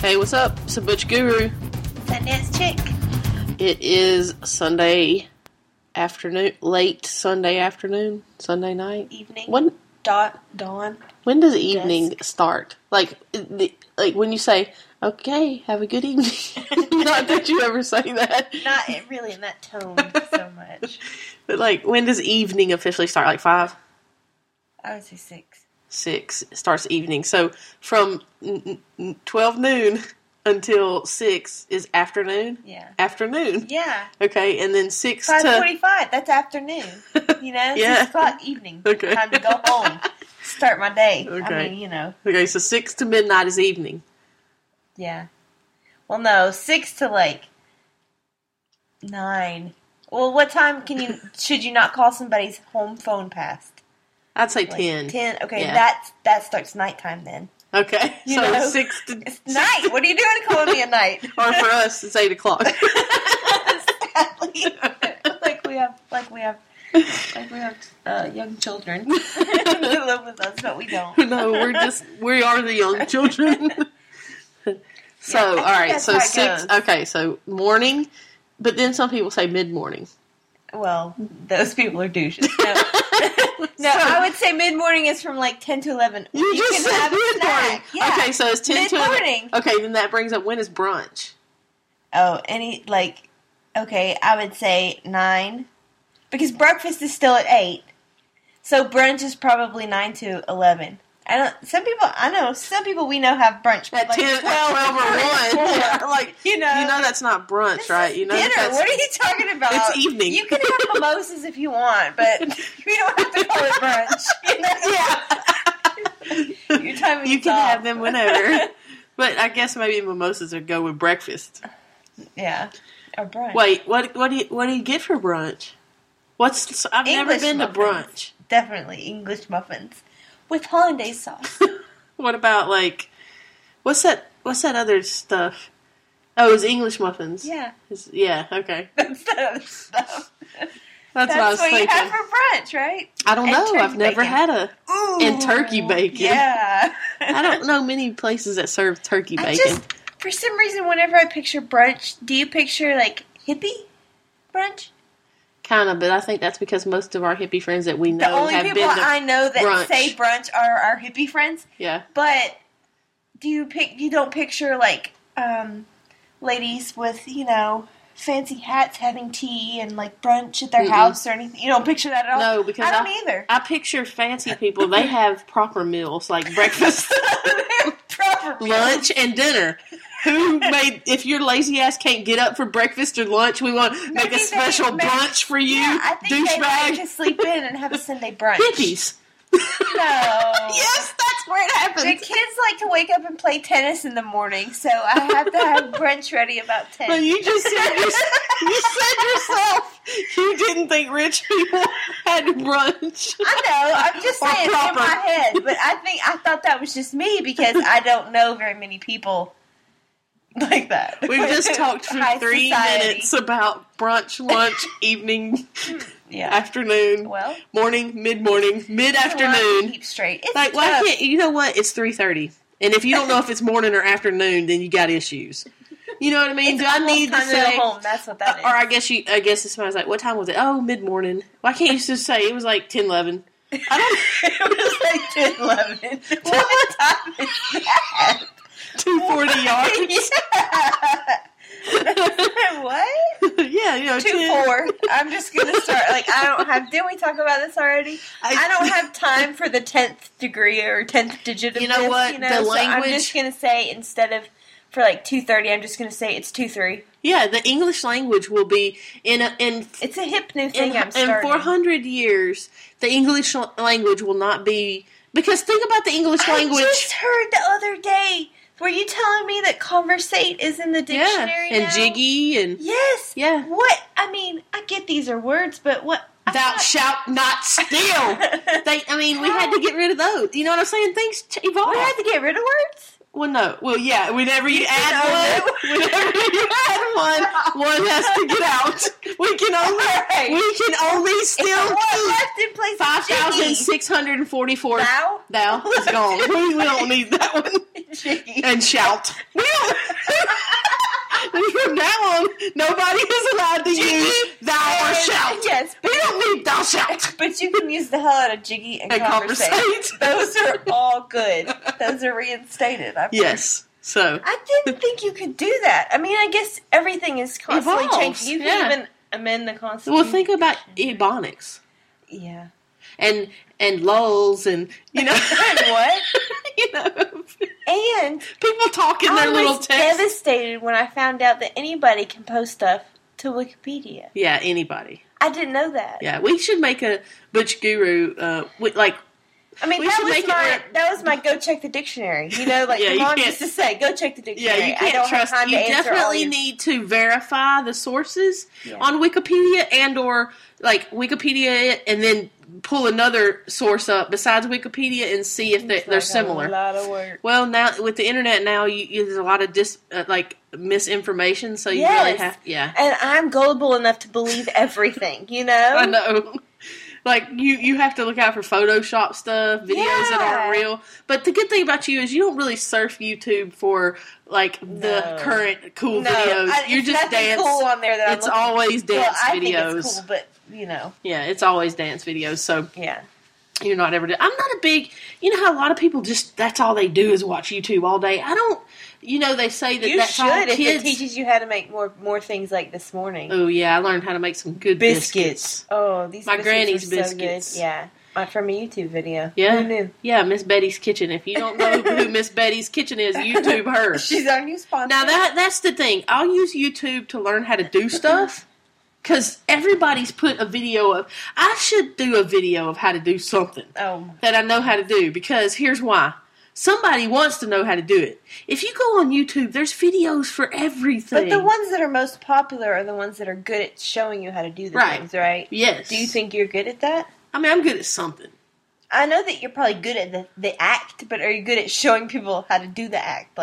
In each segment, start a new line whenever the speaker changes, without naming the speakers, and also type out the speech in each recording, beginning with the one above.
Hey, what's up? It's a Butch Guru.
Sundance Chick.
It is Sunday afternoon, late Sunday afternoon, Sunday night.
Evening.
When
Dawn.
When does evening start? Like when you say, okay, have a good evening. Not that you ever say that.
Not really in that tone so much.
But when does evening officially start? Like 5?
I would say 6.
6 starts evening. So from 12 noon until 6 is afternoon?
Yeah.
Afternoon?
Yeah.
Okay, and then 6 to...
5:45, that's afternoon. You know?
Yeah.
6 o'clock evening.
Okay.
Time to go home. Start my day.
Okay.
I mean, you know.
Okay, so 6 to midnight is evening.
Yeah. Well, no, 6 to 9. Well, what time should you not call somebody's home phone past?
I'd say 10.
10. Okay,
Yeah.
that starts nighttime then.
Okay,
You
so
know,
6 to...
It's night. What are you doing calling me at night?
Or for us, it's 8 o'clock.
Sadly, like we have young children that live with us, but we don't.
No, we are the young children. So,
Yeah, I think
alright,
that's
so
how it
6,
goes.
okay, so morning, but then some people say mid-morning.
Well, those people are douches. No, I would say mid-morning is from 10 to 11.
You just
can
said
have a
mid-morning.
snack. Yeah.
Okay, so it's 10 to 11.
Mid-morning.
Okay, then that brings up, when is brunch?
Oh, okay, I would say 9. Because breakfast is still at 8. So brunch is probably 9 to 11. Some people we know have brunch
At 10, 12 or 1. Yeah, you know that's not brunch, right? You know
dinner.
that's,
What are you talking about?
It's evening.
You can have mimosas if you want, but we don't have to call it brunch. Yeah. Your timing's
you can
off.
have them whenever. But I guess maybe mimosas would go with breakfast.
Yeah. Or brunch.
Wait, what do you get for brunch? I've never
English
been to
muffins.
brunch.
Definitely English muffins with hollandaise sauce.
What about what's that other stuff? Oh, it's English muffins.
Yeah.
Yeah, okay.
That's the other stuff.
That's what I was
what
thinking.
you have for brunch, right?
I don't
And
know.
turkey
I've never
bacon.
had
Ooh.
and turkey bacon.
Yeah.
I don't know many places that serve turkey bacon.
For some reason, whenever I picture brunch, do you picture hippie brunch?
Kind of, but I think that's because most of our hippie friends that we know
The only
have
people
been to
I know that
brunch.
say brunch are our hippie friends.
Yeah.
But you don't picture ladies with fancy hats having tea and brunch at their house or anything. You don't picture that at all.
No, because
I don't either.
I picture fancy people. They have proper meals like breakfast,
Proper
lunch, and dinner. If your lazy ass can't get up for breakfast or lunch, we want to make a special brunch for you,
Yeah, I think they like
douchebag.
to sleep in and have a Sunday brunch.
Hippies.
No.
Yes, that's where it happens.
The kids like to wake up and play tennis in the morning, so I have to have brunch ready about 10.
But you just said you said yourself you didn't think rich people had brunch.
I know, I'm just
Or
saying it's in
proper.
my head, but I thought that was just me because I don't know very many people like that.
We've just talked for
High
3
society.
minutes about brunch, lunch, evening,
Yeah.
afternoon,
Well,
morning, mid-morning,
I
mid-afternoon.
keep straight. It's
Why
tough.
can't you know what? It's 3:30, and if you don't know if it's morning or afternoon, then you got issues. You know what I mean?
It's
Do I
almost
need to
time
say?
go home. That's what that is.
Or I guess it smells like, what time was it? Oh, mid-morning. Why can't you just say it was 10:11? I don't.
It was 10:11. What time is that?
240 yards.
What?
Yeah,
2-4. I'm just gonna start. I don't have. Didn't we talk about this already? I don't have time for the 10th degree or 10th digit of
You know
this,
what? The
so I'm
language-
just gonna say instead of for 2:30, I'm just gonna say it's 2-3.
Yeah, the English language will be
It's a hip new thing. I'm
in
starting.
400 years. The English language will not be, because think about the English language.
I just heard the other day. Were you telling me that conversate is in the dictionary
and
now?
jiggy and
Yes.
Yeah.
What? I mean, I get these are words, but what?
thou shalt not steal. We had to get rid of those. You know what I'm saying? Things evolve.
We had to get rid of words?
Well, no. Well, yeah. Whenever you add one, one has to get out We can only still
what
keep
left in place of Jiggy?
5,644.
Thou
is gone. We don't need that one.
Jiggy.
And shout. We don't. From now on, nobody is allowed to use thou or shout.
Yes,
we don't need thou shout.
But you can use the hell out of Jiggy and conversate. Those are all good. Those are reinstated.
Yes. So
I didn't think you could do that. I mean, I guess everything is constantly
evolves.
changing. You can even amend the Constitution.
Well, think about Ebonics.
Yeah.
And lulls and,
and what? And
people talk in their little text.
I was devastated when I found out that anybody can post stuff to Wikipedia.
Yeah, anybody.
I didn't know that.
Yeah, we should make a Butch Guru,
I mean, that was my go check the dictionary. Like your mom used to say, go check the dictionary.
Yeah, you can't trust. You definitely need to verify the sources on Wikipedia or Wikipedia, and then pull another source up besides Wikipedia and see if they're similar.
A lot of work.
Well, now with the internet, there's a lot of misinformation, so you really have. Yeah,
and I'm gullible enough to believe everything.
I know. You have to look out for Photoshop stuff, videos that aren't real. But the good thing about you is you don't really surf YouTube for the current cool videos. You're just dance.
Cool on there that
it's always dance
I
videos.
Think it's cool, but
Yeah, it's always dance videos. So
yeah.
You're not ever. I'm not a big. You know how a lot of people that's all they do is watch YouTube all day. I don't. They say that that's all kids.
If it teaches you how to make more things like this morning.
Oh yeah, I learned how to make some good biscuits.
Oh, these
my
biscuits
granny's
are
biscuits.
So good. Yeah, from a YouTube video.
Yeah,
who knew?
Yeah, Miss Betty's Kitchen. If you don't know who Miss Betty's Kitchen is, YouTube her.
She's our new sponsor.
Now that's the thing. I'll use YouTube to learn how to do stuff. Because everybody's put a video of... I should do a video of how to do something that I know how to do. Because here's why. Somebody wants to know how to do it. If you go on YouTube, there's videos for everything.
But the ones that are most popular are the ones that are good at showing you how to do the things, right?
Yes.
Do you think you're good at that?
I mean, I'm good at something.
I know that you're probably good at the act, but are you good at showing people how to do the act?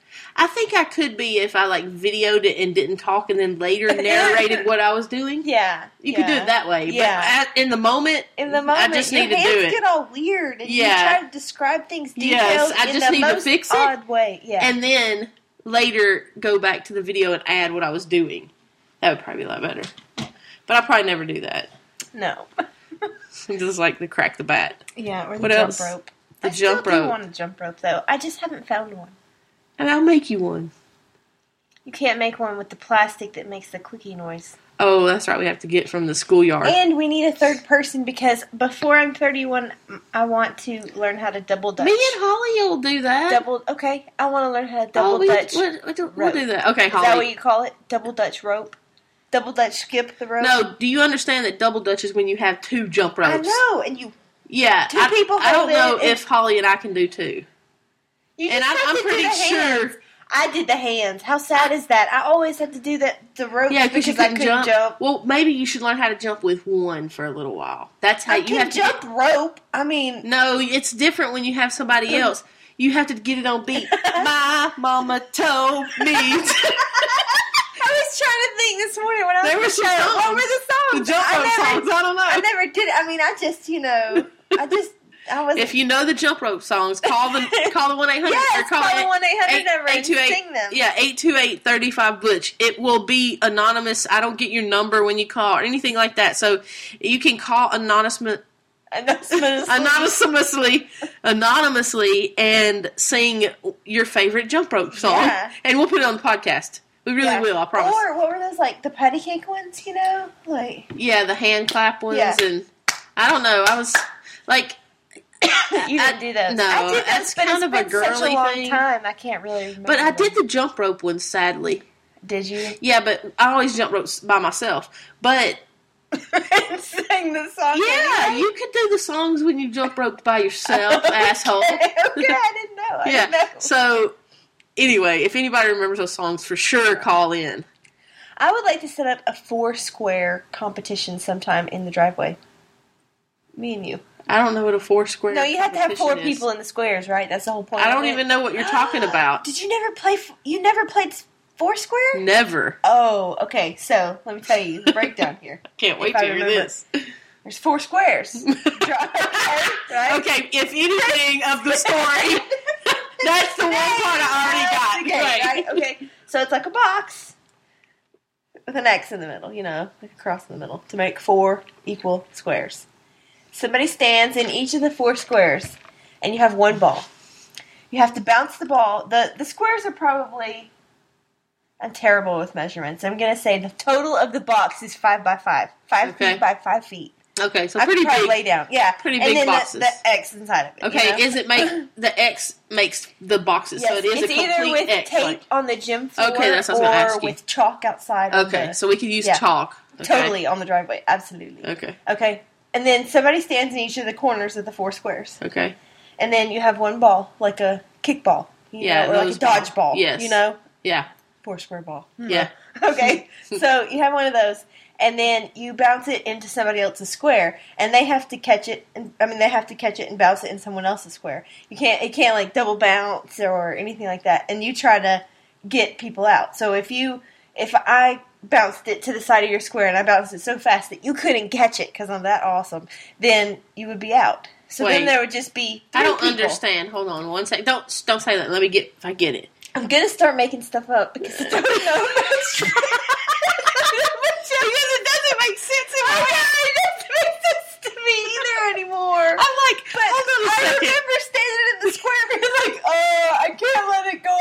I think I could be if I videoed it and didn't talk and then later narrated what I was doing.
Yeah.
You could do it that way.
Yeah.
But in the moment, I just need to do it.
Your hands get all weird and you try to describe things detailed
I just need to fix it.
Odd way. Yeah.
And then later go back to the video and add what I was doing. That would probably be a lot better. But I'll probably never do that.
No.
Just like the crack the bat.
Yeah, or the
what
jump
else?
rope.
The jump rope.
I do want a jump rope, though. I just haven't found one.
And I'll make you one.
You can't make one with the plastic that makes the clicky noise.
Oh, that's right. We have to get from the schoolyard.
And we need a third person because before I'm 31, I want to learn how to double dutch.
Me and Holly will do that.
Okay. I want to learn how to double dutch.
We'll do that. Okay, Holly.
Is that what you call it? Double dutch rope? Double dutch skip the rope?
No, do you understand that double dutch is when you have two jump ropes?
I know, and you...
Yeah.
Two people
I don't know if Holly and I can do two.
I'm pretty sure... I did the hands. How sad is that? I always have to do the rope because I couldn't jump.
Well, maybe you should learn how to jump with one for a little while. That's how you have to
jump rope. I mean,
no, it's different when you have somebody else. You have to get it on beat. My mama told me.
I was trying to think this morning when I was
there were some songs.
What were the songs?
The jump rope songs. I don't know.
I never did. I mean, I just.
If you know the jump rope songs, call the 1-800
yes,
or call
the 1-800 number and sing them.
Yeah, 828-35-BUTCH. It will be anonymous. I don't get your number when you call or anything like that. So you can call anonymously and sing your favorite jump rope song. Yeah. And we'll put it on the podcast. We really will, I promise.
Or what were those, the patty cake ones,
Yeah, the hand clap ones. Yeah. And I don't know. I was
you didn't do those.
No,
I did those, but
kind of a girly
such a long
thing.
time. I can't really remember.
But I did the jump rope one, sadly.
Did you?
Yeah, but I always jump ropes by myself. But
and sing the song.
Yeah,
anyway.
you could do the songs when you jump roped by yourself, asshole.
Okay, I didn't know.
So anyway, if anybody remembers those songs, for sure call in.
I would like to set up a 4-square competition sometime in the driveway. Me and you.
I don't know what a 4-square.
No, you have to have 4 people in the squares, right? That's the whole point.
I don't even know what you're talking about.
Did you never play? You never played 4 square?
Never.
Oh, okay. So, let me tell you the breakdown here.
Can't wait to hear this.
There's 4 squares. Right?
Okay, if anything of the story, that's the one part I already got.
Right? Okay. So, it's like a box with an X in the middle, like a cross in the middle, to make 4 equal squares. Somebody stands in each of the 4 squares, and you have 1 ball. You have to bounce the ball. The squares are probably... I'm terrible with measurements. I'm going to say the total of the box is 5 by 5. 5 feet by 5 feet.
Okay, so
I
pretty
could
big.
Lay down. Yeah.
Pretty
and
big
then
boxes.
The X inside of it.
Okay, is it the X makes the boxes,
yes,
so it is
it's
a complete
either with
X.
tape on the gym floor
okay, that's what I was gonna ask
or
you.
with chalk outside.
Okay, so we could use chalk. Okay.
Totally on the driveway. Absolutely.
Okay.
Okay. And then somebody stands in each of the corners of the 4 squares.
Okay.
And then you have 1 ball, like a kickball. Or like a dodgeball.
Yes. Yeah.
4 square ball.
Yeah.
Okay. So you have one of those. And then you bounce it into somebody else's square, and they have to catch it. They have to catch it and bounce it in someone else's square. It can't like double bounce or anything like that. And you try to get people out. So if I bounced it to the side of your square and I bounced it so fast that you couldn't catch it because I'm that awesome, then you would be out. So then there would just be 3
I don't
people.
understand. Hold on one second. Don't say that. Let me get if I get it.
I'm gonna start making stuff up because I don't know. Because it doesn't make sense in my head. It doesn't make sense to me either anymore.
I'm like, hold on a second.
I remember standing in the square and being like, I can't let it go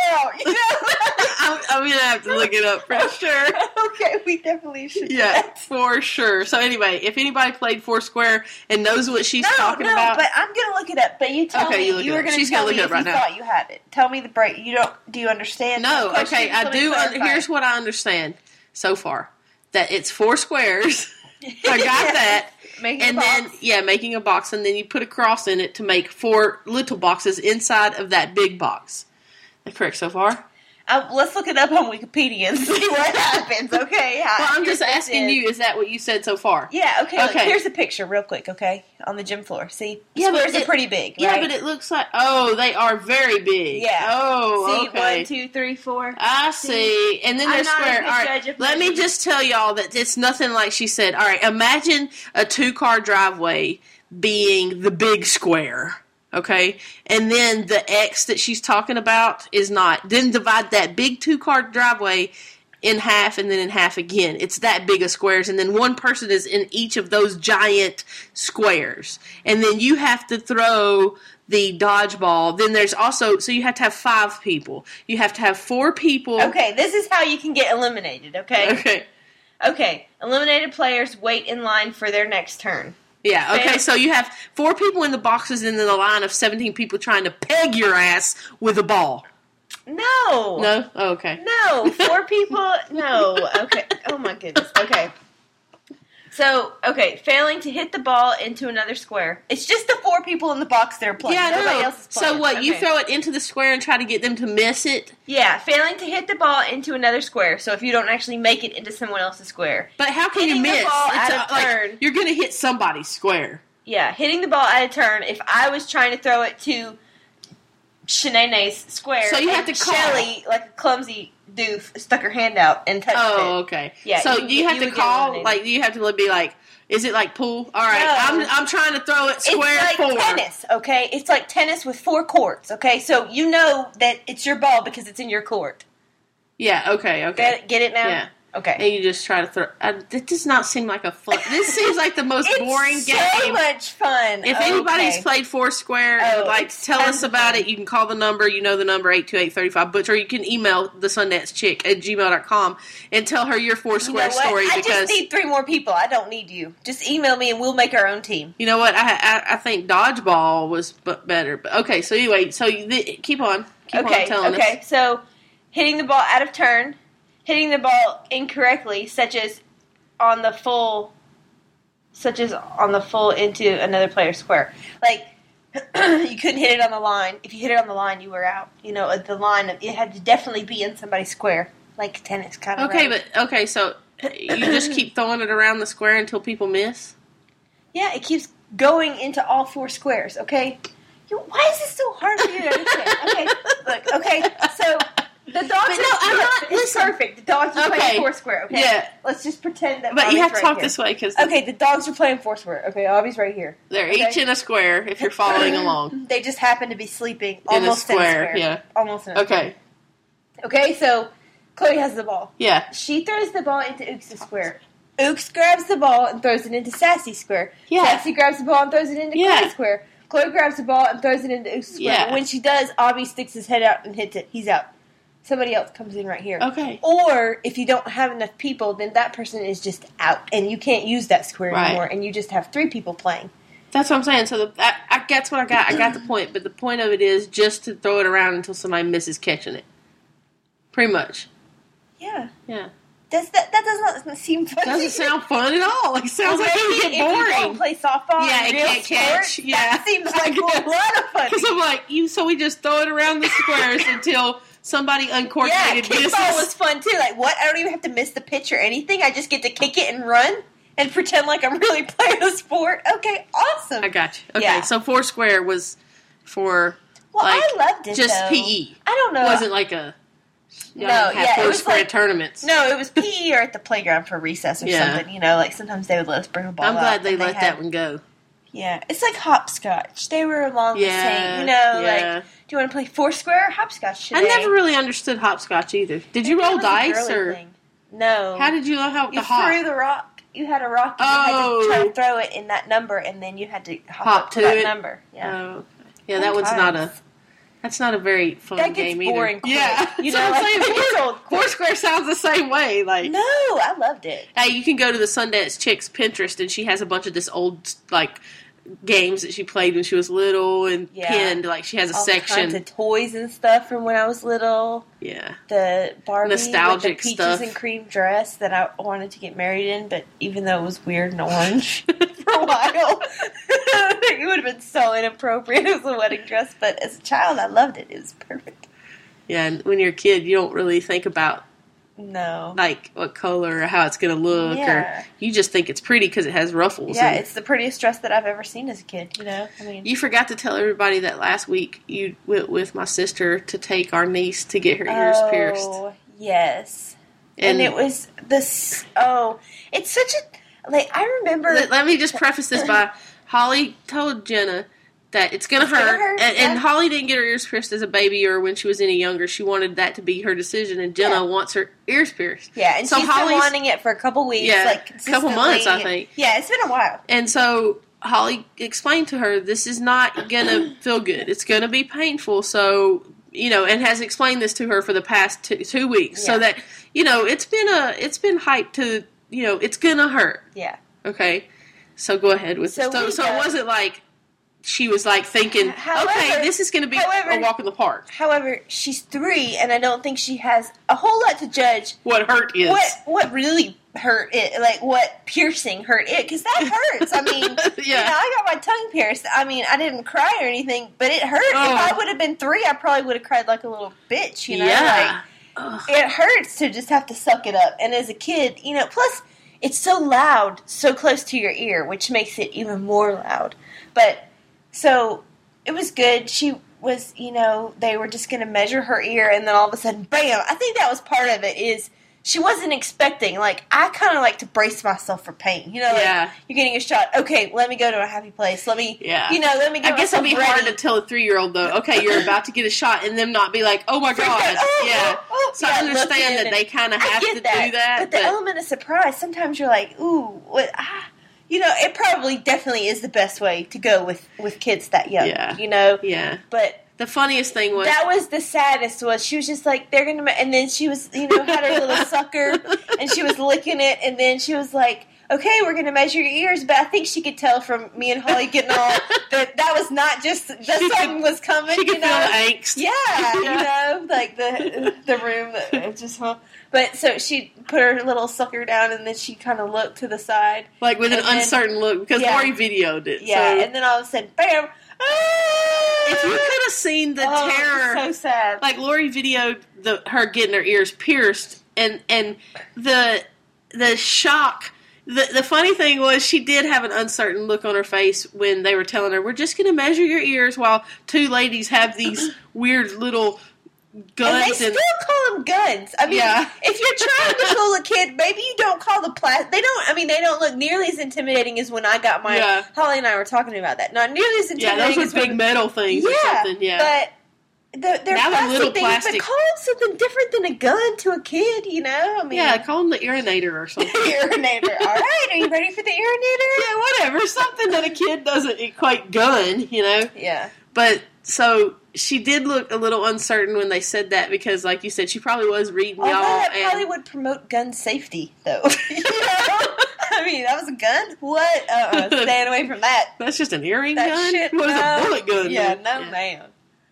out.
I'm gonna have to look it up for sure.
Okay, we definitely should.
Yeah, for sure. So anyway, if anybody played Foursquare and knows what she's talking about,
but I'm gonna look it up. But you tell me. You were gonna tell me if you thought you had it. Tell me the break. You don't. Do you understand?
No. Okay, I do. Here's what I understand so far: that it's 4 squares. I got that. Making a box, and then you put a cross in it to make 4 little boxes inside of that big box. That correct so far?
Let's look it up on Wikipedia and see what happens, okay?
Well, I'm just asking you, is that what you said so far?
Yeah, okay. Look, here's a picture real quick, okay? On the gym floor. See? Squares are pretty big, right?
Yeah, but it looks like, they are very big.
Yeah.
Oh,
see,
okay.
1, 2, 3, 4.
I see. And then they're square. All right, let me just tell y'all that it's nothing like she said. All right, imagine a 2-car driveway being the big square. Okay, and then the X that she's talking about is not. Then divide that big 2-car driveway in half and then in half again. It's that big of squares, and then one person is in each of those giant squares. And then you have to throw the dodgeball. Then there's also, so you have to have 5 people. You have to have 4 people.
Okay, this is how you can get eliminated, okay? Okay, eliminated players wait in line for their next turn.
Yeah, okay, so you have 4 people in the boxes and then a line of 17 people trying to peg your ass with a ball.
No.
No? Oh, okay.
No, 4 people, no. Okay, oh my goodness, okay. So, failing to hit the ball into another square. It's just the 4 people in the box that are playing.
Yeah,
nobody else is playing.
So what, you throw it into the square and try to get them to miss it?
Yeah, failing to hit the ball into another square. So if you don't actually make it into someone else's square.
But how can you miss?
The ball out of turn.
You're going to hit somebody's square.
Yeah, hitting the ball out of turn. If I was trying to throw it to Shanae's square,
so you have to call.
Shelly, like a clumsy doof, stuck her hand out and touched it.
Oh, okay. Yeah. So you have to call, like, you have to be like, is it like pool? All right, no. I'm trying to throw it square
it's like
4.
Tennis, okay? It's like tennis with 4 courts, okay? So you know that it's your ball because it's in your court.
Yeah, okay.
Get it now?
Yeah.
Okay.
And you just try to throw. It does not seem like a fun. This seems like the most boring game.
It's so much fun.
If anybody's played Foursquare and would like to tell us about it, you can call the number. You know the number, 828-35-BUTCH, or you can email the SundanceChick@gmail.com and tell her your Foursquare story.
I just need 3 more people. I don't need you. Just email me and we'll make our own team.
You know what? I think dodgeball was better. But okay, so anyway, keep on. Keep on telling us. Okay,
so hitting the ball out of turn. Hitting the ball incorrectly, such as on the full into another player's square. Like, you couldn't hit it on the line. If you hit it on the line, you were out. You know, the line, it had to definitely be in somebody's square. Like tennis, kind of.
Okay, so you just keep throwing it around the square until people miss?
Yeah, it keeps going into all 4 squares, okay? Why is this so hard for you to understand? Okay, look, okay, so The dogs it's perfect. The dogs are playing Foursquare, okay?
Yeah.
Let's just pretend that
But
Bobby's
you have to
right
talk
here.
this way, because...
Okay, the dogs are playing Foursquare. Okay, Abby's right here.
They're each in a square, if you're following along.
They just happen to be sleeping
In a
almost
square, yeah.
Almost in a square.
Okay.
Okay, so Chloe has the ball.
Yeah.
She throws the ball into Ooks' square. Ooks grabs the ball and throws it into Sassy's square.
Yeah.
Sassy grabs the ball and throws it into Chloe's square. Chloe grabs the ball and throws it into Ooks' square.
Yeah.
When she does, Abby sticks his head out and hits it. He's out. Somebody else comes in right here.
Okay.
Or, if you don't have enough people, then that person is just out. And you can't use that square anymore. And you just have 3 people playing.
That's what I'm saying. So that's what I got. I got the point. But the point of it is just to throw it around until somebody misses catching it. Pretty much.
Yeah.
Yeah.
That does not seem fun.
Doesn't sound fun at all. Like, it sounds like it would get boring.
If you don't play softball,
yeah,
and
it can't catch.
Sports,
Yeah,
that seems like a lot of fun.
Because I'm like, so we just throw it around the squares until somebody uncoordinated misses.
Yeah, kickball was fun too. Like, what? I don't even have to miss the pitch or anything. I just get to kick it and run and pretend like I'm really playing a sport. Okay, awesome.
I got you. Okay, so Foursquare was for
I loved it.
Just
though.
PE.
I don't know.
It wasn't like a.
It was
Foursquare tournaments.
No, it was PE or at the playground for recess or something. You know, like sometimes they would let us bring a ball.
I'm glad they let that one go.
Yeah, it's like hopscotch. They were along the same, you know, like, do you want to play Foursquare or hopscotch today?
I never really understood hopscotch either. Did you roll dice or?
Thing. No.
How did you know how to hop?
You threw the rock. You had a rock and you had to try to throw it in that number, and then you had to hop up to that number. Yeah.
Oh, yeah, that one's not a. That's not a very fun game either.
Boring quick.
Yeah,
you know, like,
Foursquare sounds the same way. Like,
no, I loved it.
Hey, you can go to the Sundance Chicks Pinterest, and she has a bunch of this old games that she played when she was little and pinned. Like, she has a section.
All kinds of toys and stuff from when I was little.
Yeah,
the Barbie
nostalgic
with the peaches
stuff
and cream dress that I wanted to get married in, but even though it was weird and orange for a while, it would have been so inappropriate as a wedding dress. But as a child, I loved it. It was perfect.
Yeah, and when you're a kid, you don't really think about
like
what color or how it's going to look, or you just think it's pretty because it has ruffles.
Yeah, it's the prettiest dress that I've ever seen as a kid. You know, I mean,
you forgot to tell everybody that last week you went with my sister to take our niece to get her ears pierced.
Oh, yes, and it was this. Oh, it's such a I remember.
Let me just preface this by Holly told Jenna that it's going to hurt. And Holly didn't get her ears pierced as a baby or when she was any younger. She wanted that to be her decision, and Jenna wants her ears pierced.
Yeah, and so she's been wanting it for a couple weeks, a
couple months, I think.
Yeah, it's been a while.
And so Holly explained to her, this is not going to feel good. It's going to be painful. So, and has explained this to her for the past 2 weeks. So that, it's been hyped to, it's going to hurt.
Yeah.
Okay. So go ahead with it. So it wasn't like, she was thinking, okay, this is going to be a walk in the park.
However, she's 3, and I don't think she has a whole lot to judge
what hurt is.
What really hurt it, what piercing hurt it, because that hurts. I mean, I got my tongue pierced. I mean, I didn't cry or anything, but it hurt. Oh. If I would have been 3, I probably would have cried like a little bitch,
Yeah.
It hurts to just have to suck it up. And as a kid, plus it's so loud, so close to your ear, which makes it even more loud. But... So, it was good. She was, they were just going to measure her ear, and then all of a sudden, bam! I think that was part of it, is she wasn't expecting. I kind of like to brace myself for pain. You're getting a shot. Okay, let me go to a happy place. Let me, let me get
I guess it'll be
ready.
hard to tell a 3-year-old, though, okay, you're about to get a shot, and them not be like, oh my God. So I understand that they kind of have to do that.
But the element of surprise, sometimes you're like, ooh, what, it probably definitely is the best way to go with kids that young.
Yeah. Yeah.
But
the funniest thing was...
That was the saddest, was she was just like, they're going to... And then she was, had her little sucker, and she was licking it, and then she was like, okay, we're going to measure your ears, but I think she could tell from me and Holly getting all... that was not just... something was coming,
She could feel the angst.
Yeah, the room that just... But so she put her little sucker down, and then she kind of looked to the side.
With an uncertain look, because Lori videoed it.
Yeah, and then all of a sudden, bam!
If you could have seen the terror...
so sad.
Lori videoed her getting her ears pierced, and the shock... The funny thing was she did have an uncertain look on her face when they were telling her, we're just going to measure your ears while 2 ladies have these weird little... guns.
And they still call them guns. I mean, if you're trying to fool a kid, maybe you don't call the plastic. They don't look nearly as intimidating as when I got mine. Yeah. Holly and I were talking about that. Not nearly as intimidating.
Yeah, those are big metal things or something. Yeah,
but they're plastic things. But call them something different than a gun to a kid. You know, I mean,
call them the urinator or something.
Urinator. All right, are you ready for the urinator?
Yeah, whatever. Something that a kid doesn't equate gun. You know.
Yeah.
But so. She did look a little uncertain when they said that because, like you said, she probably was reading y'all.
That probably would promote gun safety, though. You know? I mean, that was a gun? What? Staying away from that.
That's just an earring gun? What is a bullet gun?
Yeah, ma'am.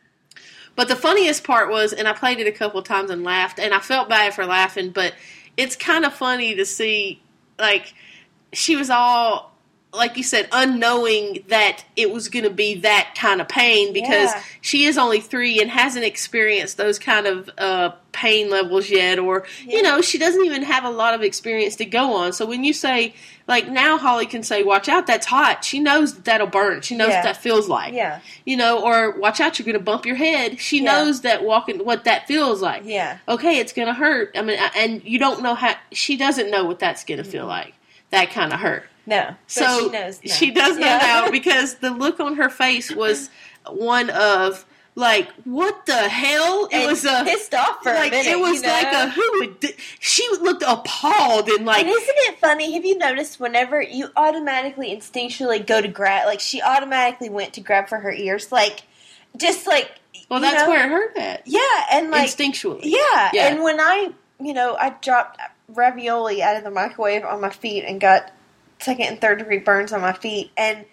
But the funniest part was, and I played it a couple of times and laughed, and I felt bad for laughing, but it's kind of funny to see, like, she was all... like you said, unknowing that it was going to be that kind of pain because she is only 3 and hasn't experienced those kind of pain levels yet or, you know, she doesn't even have a lot of experience to go on. So when you say, like now Holly can say, watch out, that's hot. She knows that'll burn. She knows what that feels like.
Yeah.
You know, or watch out, you're going to bump your head. She knows that walking, what that feels like.
Yeah.
Okay, it's going to hurt. I mean, and you don't know how, she doesn't know what that's going to feel like. That kind of hurt.
No.
So
she knows now.
She does know now because the look on her face was one of like, what the hell? It was
pissed off for a minute.
It was like a who would. She looked appalled and like.
And isn't it funny? Have you noticed whenever you automatically instinctually go to grab, like she automatically went to grab for her ears, like just like.
Well, that's where it hurt at.
Yeah, and like
instinctually.
Yeah, and when I dropped ravioli out of the microwave on my feet and got 2nd and 3rd degree burns on my feet, and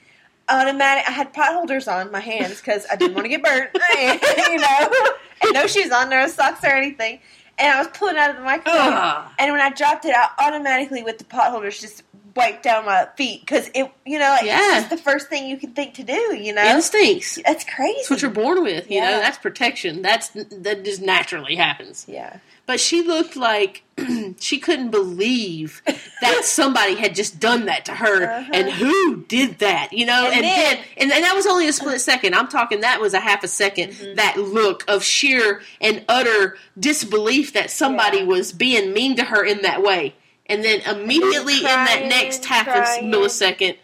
I had pot holders on my hands because I didn't want to get burnt, you know, and no shoes on, no socks or anything, and I was pulling out of the microwave, and when I dropped it, I automatically with the pot holders just wiped down my feet because it, you know, it's just the first thing you can think to do, you know,
instincts.
That's crazy.
That's what you're born with, you know. That's protection. That just naturally happens.
Yeah. But
she looked like she couldn't believe that somebody had just done that to her, and who did that, you know? And that was only a split second. I'm talking that was a half a second. That look of sheer and utter disbelief that somebody was being mean to her in that way, and then immediately in that next half a millisecond,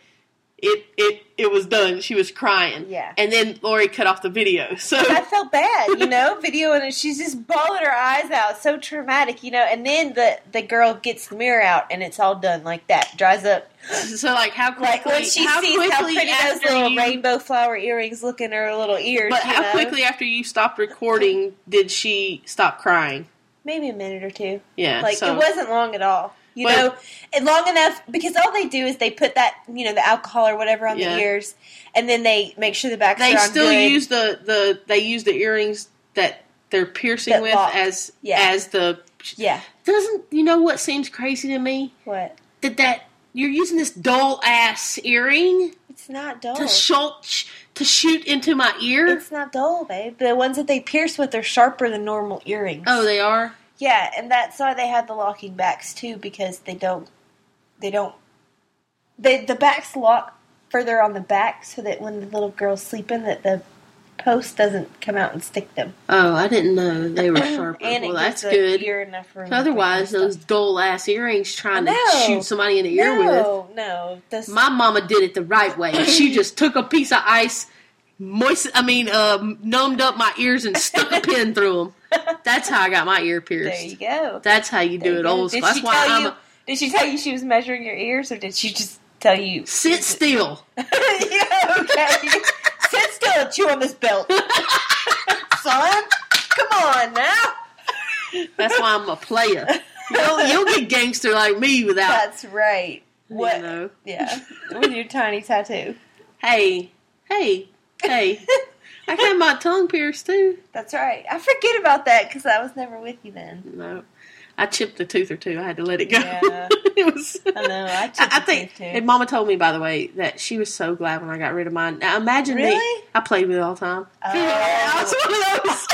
it was done. She was crying.
Yeah.
And then Lori cut off the video. So
I felt bad, you know, videoing it. She's just bawling her eyes out. So traumatic, you know. And then the girl gets the mirror out and it's all done like that. Dries up.
So like how quickly...
Like when she sees how pretty those little rainbow flower earrings look in her little ears.
But how quickly after you stopped recording did she stop crying?
Maybe a minute or 2.
Yeah.
Like it wasn't long at all. You know, and long enough, because all they do is they put that, you know, the alcohol or whatever on the ears, and then they make sure the backs are on good.
They still use they use the earrings that they're piercing with as the...
Yeah.
Doesn't, you know what seems crazy to me?
What?
That you're using this dull-ass earring...
It's not dull.
To shoot into my ear?
It's not dull, babe. The ones that they pierce with are sharper than normal earrings.
Oh, they are?
Yeah, and that's why they have the locking backs too, because the backs lock further on the back so that when the little girl's sleeping that the post doesn't come out and stick them.
Oh, I didn't know they were sharper.
And
well, that's good.
Ear enough room
otherwise, those dull ass earrings trying to shoot somebody in the ear with.
No.
My mama did it the right way. She just took a piece of ice, numbed up my ears and stuck a pin through them. That's how I got my ear pierced.
There you go.
That's how you do it old school. That's why
did she tell you she was measuring your ears, or did she just tell you?
Sit still.
Yeah, okay. Sit still and chew on this belt. Son, come on now.
That's why I'm a player. You'll get gangster like me without...
That's right.
What? You know.
Yeah, with your tiny tattoo.
Hey. I had my tongue pierced, too.
That's right. I forget about that because I was never with you then.
No. I chipped a tooth or two. I had to let it go.
Yeah.
It was...
I know. I chipped a tooth, too.
And Mama told me, by the way, that she was so glad when I got rid of mine. Now, imagine me. I played with it all the time.
Oh.
I was one of those.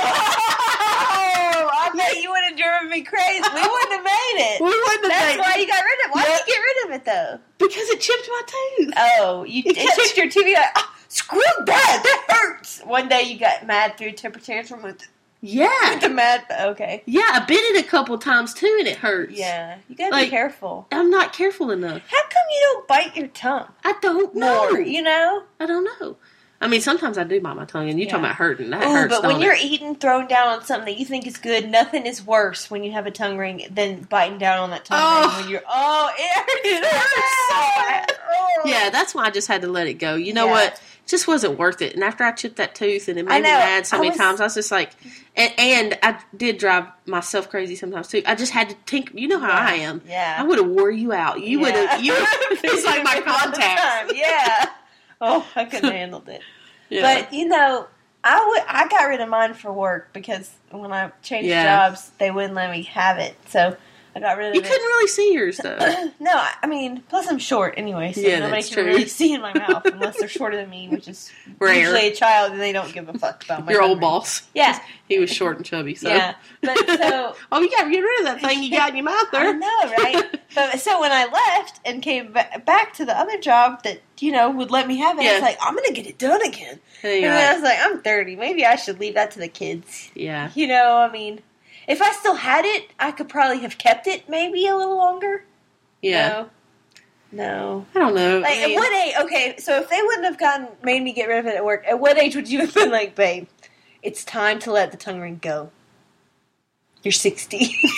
I bet you would have driven me crazy. We wouldn't have made it.
We wouldn't have made it.
That's why you got rid of it. Why did you get rid of it, though?
Because it chipped my tooth.
Oh, it chipped your tooth. You're like, screw that hurts. One day you got mad, threw a temper tantrum with
Yeah.
The mad, okay.
Yeah, I bit it a couple times too, and it hurts.
Yeah, you gotta be careful.
I'm not careful enough.
How come you don't bite your tongue?
I don't know.
More, you know?
I don't know. I mean, sometimes I do bite my tongue, and you're talking about hurting. That hurts,
but when you're eating, throwing down on something that you think is good, nothing is worse when you have a tongue ring than biting down on that tongue ring when you're, it hurts so bad.
Yeah, that's why I just had to let it go. You know what? It just wasn't worth it. And after I chipped that tooth, and it made me mad so many times, I was just like, and I did drive myself crazy sometimes too. I just had to tinker. You know how I am.
Yeah.
I would have wore you out. You would have. It's like my contacts.
Yeah. Oh, I couldn't have handled it.
Yeah.
But, you know, I got rid of mine for work because when I changed jobs, they wouldn't let me have it. So I got rid of it.
You couldn't really see yours, though.
No, I mean, plus I'm short anyway, so nobody can really see in my mouth unless they're shorter than me, which is rare. Usually a child, and they don't give a fuck about my
Your old boss.
Yeah.
He was short and chubby, so.
Yeah. But so...
Oh, you got to get rid of that thing you got in your mouth there.
I know, right? But so when I left and came back to the other job that, you know, would let me have it, I was like, I'm going to get it done again. And then I was like, I'm 30. Maybe I should leave that to the kids.
Yeah.
You know, I mean... If I still had it, I could probably have kept it maybe a little longer.
Yeah.
No.
I don't know.
Like, at what age? Okay, so if they wouldn't have made me get rid of it at work, at what age would you have been like, babe, it's time to let the tongue ring go? You're 60.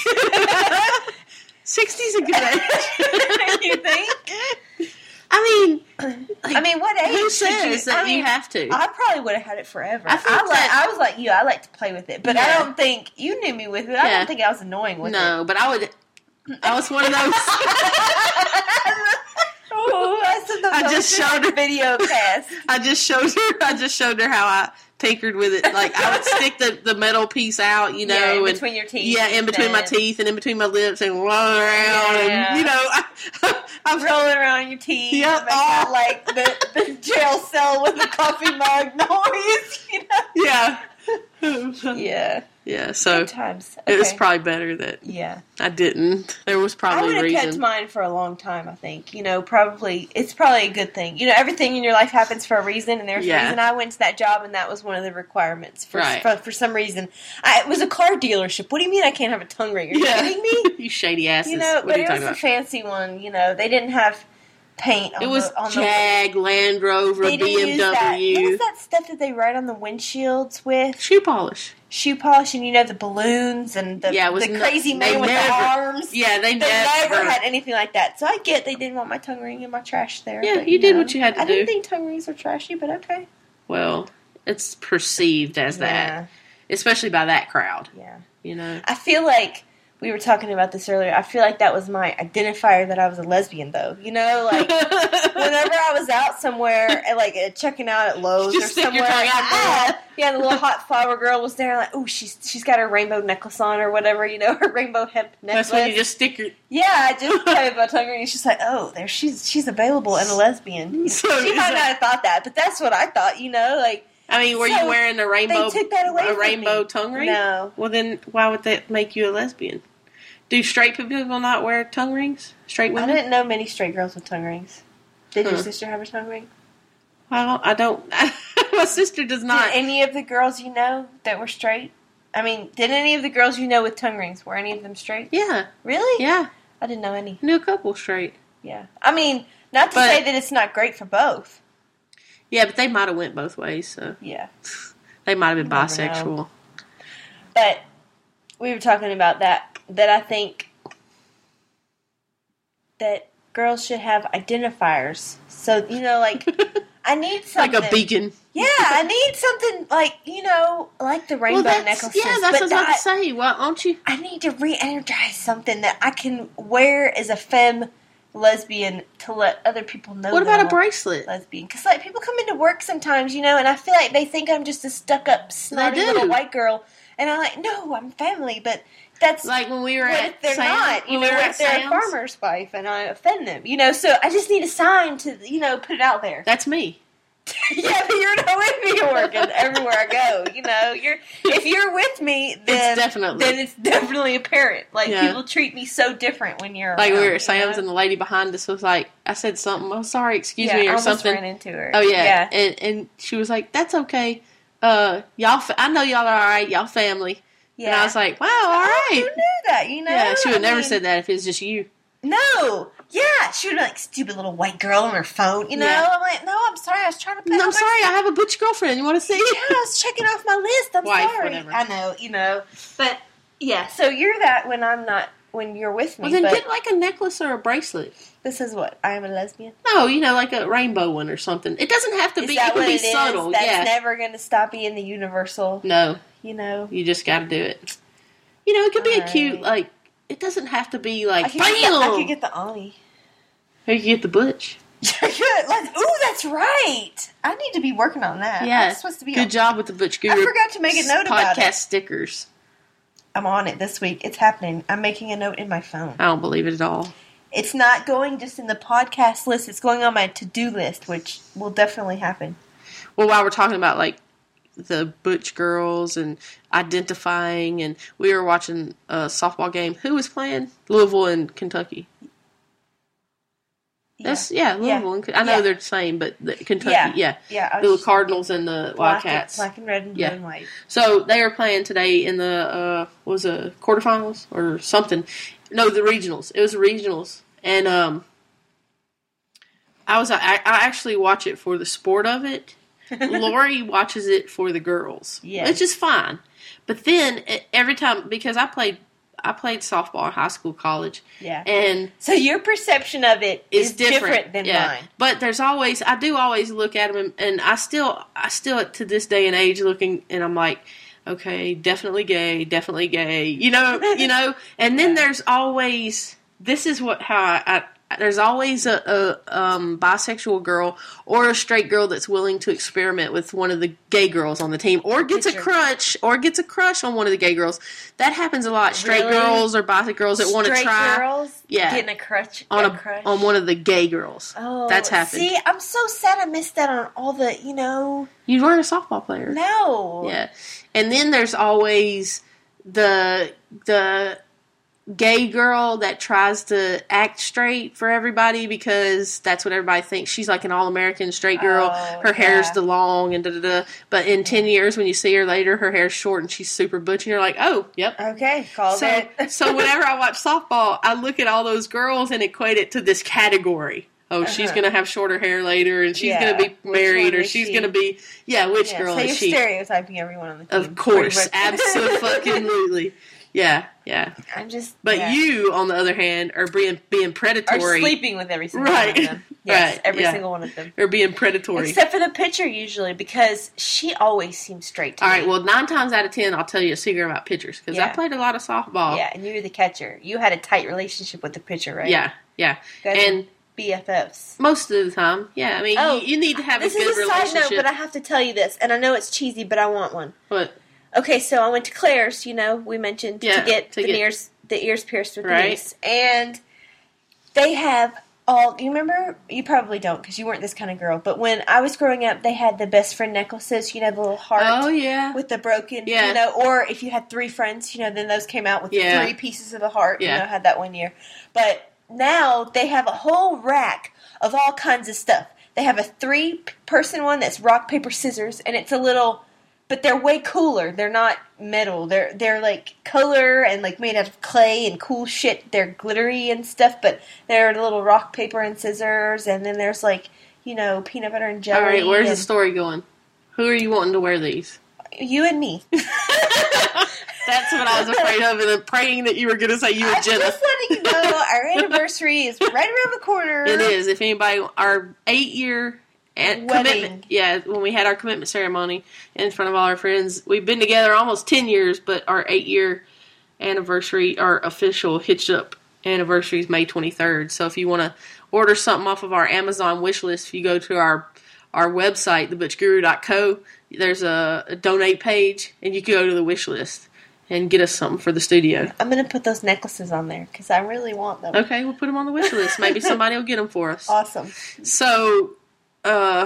60's a good age.
You think?
I mean,
what age?
Who says that you have to?
I probably would have had it forever.
I
was like you. I like to play with it, but I don't think you knew me with it. I don't think I was annoying with it.
No, but I was one of those. I just showed her
video cast.
I just showed her how I tinkered with it. Like I would stick the metal piece out, you know,
in between your teeth.
Yeah, in between my teeth and in between my lips, and roll around, and you know, I'm
rolling around your teeth.
Yep,
like the jail cell with the coffee mug noise. You know?
Yeah.
Yeah.
Yeah, so
sometimes
it was probably better that I didn't. There was probably a reason. I would have
kept mine for a long time, I think. You know, it's probably a good thing. You know, everything in your life happens for a reason, and there's a reason I went to that job, and that was one of the requirements for some reason. It was a car dealership. What do you mean I can't have a tongue ring? Are you kidding me?
You shady asses.
You know, but it was a fancy one. You know, they didn't have paint on
it was Jag, Land Rover, BMW.
What was that stuff that they write on the windshields with?
Shoe polish,
and you know the balloons and the crazy man with the arms.
Yeah, they
never had anything like that. So I get they didn't want my tongue ring and my trash there.
Yeah,
but,
you did what you had to do.
I didn't think tongue rings were trashy, but okay.
Well, it's perceived as that, especially by that crowd.
Yeah,
you know.
I feel like. We were talking about this earlier. I feel like that was my identifier that I was a lesbian, though. You know, like, whenever I was out somewhere, like, checking out at Lowe's or somewhere. The little hot flower girl was there, like, ooh, she's got her rainbow necklace on or whatever, you know, her rainbow hemp necklace.
That's when you just stick your...
Yeah, I just play with my tongue ring, and she's like, oh, there, she's available and a lesbian. She might not have thought that, but that's what I thought, you know, like...
I mean, were you wearing a rainbow tongue ring?
No.
Well, then why would that make you a lesbian? Do straight people not wear tongue rings? Straight women?
I didn't know many straight girls with tongue rings. Did your sister have a tongue ring?
Well, I don't. My sister does not.
Did any of the girls you know that were straight? I mean, did any of the girls you know with tongue rings, were any of them straight?
Yeah.
Really?
Yeah.
I didn't know any.
I knew a couple straight.
Yeah. I mean, not to say that it's not great for both.
Yeah, but they might have went both ways, so.
Yeah.
They might have been bisexual.
But we were talking about that I think that girls should have identifiers. So, you know, like, I need something.
Like a beacon.
Yeah, I need something like, you know, like the rainbow necklaces.
Yeah, that's what I was about to say. Why don't you?
I need to re-energize something that I can wear as a femme lesbian to let other people know.
What about a bracelet?
Lesbian. Because, like, people come into work sometimes, you know, and I feel like they think I'm just a stuck-up, snotty little white girl. And I'm like, no, I'm family, but... That's
like when we were at
they're not, you know, if they're a farmer's wife and I offend them, you know, so I just need a sign to, you know, put it out there.
That's me.
Yeah, but you're not with me working everywhere I go, you know. If you're with me, then it's definitely apparent. Like, people treat me so different when you're
like,
around,
we were at Sam's and the lady behind us was like, I said something, oh, sorry, excuse me, or
I
something.
ran into her.
Oh, yeah. And she was like, that's okay. I know y'all are all right. Y'all family. Yeah. And I was like, wow, all right.
Who knew that, you know?
Yeah, she would never said that if it was just you.
No. Yeah, she would be like, stupid little white girl on her phone, you know? Yeah. I'm like, no, I'm sorry, I was trying to put
No, I'm sorry, I have a butch girlfriend. You want to see?
Yeah, I was checking off my list. I'm sorry.
Whatever.
I know, you know. But, yeah, so you're that when you're with me.
Well, then get like a necklace or a bracelet.
This is what? I am a lesbian?
No, like a rainbow one or something. It doesn't have to be. It can be subtle.
That's never going to stop being the universal.
No.
You know?
You just got to do it. It could be a cute, like, it doesn't have to be like, bam!
I could get the Ani.
Or you could get the butch.
Ooh, that's right. I need to be working on that.
Yeah.
I'm supposed to be
good job with the Butch Guru.
I forgot to make a note about it.
Podcast stickers.
I'm on it this week. It's happening. I'm making a note in my phone.
I don't believe it at all.
It's not going just in the podcast list. It's going on my to-do list, which will definitely happen.
Well, while we're talking about, like, the Butch girls and identifying, and we were watching a softball game. Who was playing? Louisville and Kentucky.
Yeah.
Louisville. And, I know they're the same, but Kentucky, yeah. The Cardinals and the Wildcats.
Black and red and blue and white.
So they were playing today in the, quarterfinals or something. No, the regionals. It was the regionals. And I actually watch it for the sport of it. Lori watches it for the girls. Yeah. Which is fine. But then, every time, because I played softball in high school, college.
Yeah.
And
so your perception of it is different than mine.
But I do always look at them, and I still to this day and age looking, and I'm like, okay, definitely gay. You know. And then there's always, this is how there's always a bisexual girl or a straight girl that's willing to experiment with one of the gay girls on the team, or gets a crush on one of the gay girls. That happens a lot. Straight girls or bisexual girls that want to try.
Girls getting a crush
on one of the gay girls.
Oh,
that's happened.
See, I'm so sad I missed that on all the,
You weren't a softball player.
No.
Yeah. And then there's always the gay girl that tries to act straight for everybody because that's what everybody thinks. She's like an all-American straight girl. Her hair's the long and da-da-da. But in 10 years, when you see her later, her hair's short and she's super butch. And you're like, oh, yep.
Okay, called it.
So whenever I watch softball, I look at all those girls and equate it to this category. Oh, she's going to have shorter hair later, and she's going to be married, or she's going to be... Yeah, which girl is she?
So you're stereotyping everyone on the team.
Of course. Absolutely. Yeah. But you, on the other hand, are being predatory.
Are sleeping with every single one of them. Yes, every single one of them.
Or being predatory.
Except for the pitcher, usually, because she always seems straight to me.
All right, well, 9 times out of 10, I'll tell you a secret about pitchers, because I played a lot of softball.
Yeah, and you were the catcher. You had a tight relationship with the pitcher, right?
Yeah.
And BFFs.
Most of the time, yeah. I mean, you need to have a good relationship. This is a side note,
but I have to tell you this, and I know it's cheesy, but I want one.
What?
Okay, so I went to Claire's, we mentioned, to get the ears pierced with the niece. And they have you remember? You probably don't, because you weren't this kind of girl, but when I was growing up, they had the best friend necklaces, the little heart.
Oh, yeah.
With the broken, or if you had 3 friends, then those came out with 3 pieces of the heart, had that one year. But now they have a whole rack of all kinds of stuff. They have a 3-person one that's rock, paper, scissors, and it's a little... But they're way cooler. They're not metal. They're like color and like made out of clay and cool shit. They're glittery and stuff, but they're a little rock, paper, and scissors. And then there's like, peanut butter and jelly.
All right, where's the story going? Who are you wanting to wear these?
You and me.
That's what I was afraid of, and then praying that you were going to say you and Jenna.
Just letting you know, our anniversary is right around the corner.
It is. If anybody, our 8-year commitment, when we had our commitment ceremony in front of all our friends, we've been together almost 10 years, but our 8-year anniversary, our official Hitched Up anniversary is May 23rd. So if you want to order something off of our Amazon wish list, if you go to our website, thebutchguru.co, there's a donate page, and you can go to the wish list and get us something for the studio.
I'm going to put those necklaces on there because I really want them.
Okay, we'll put them on the wish list. Maybe somebody will get them for us.
Awesome.
So, back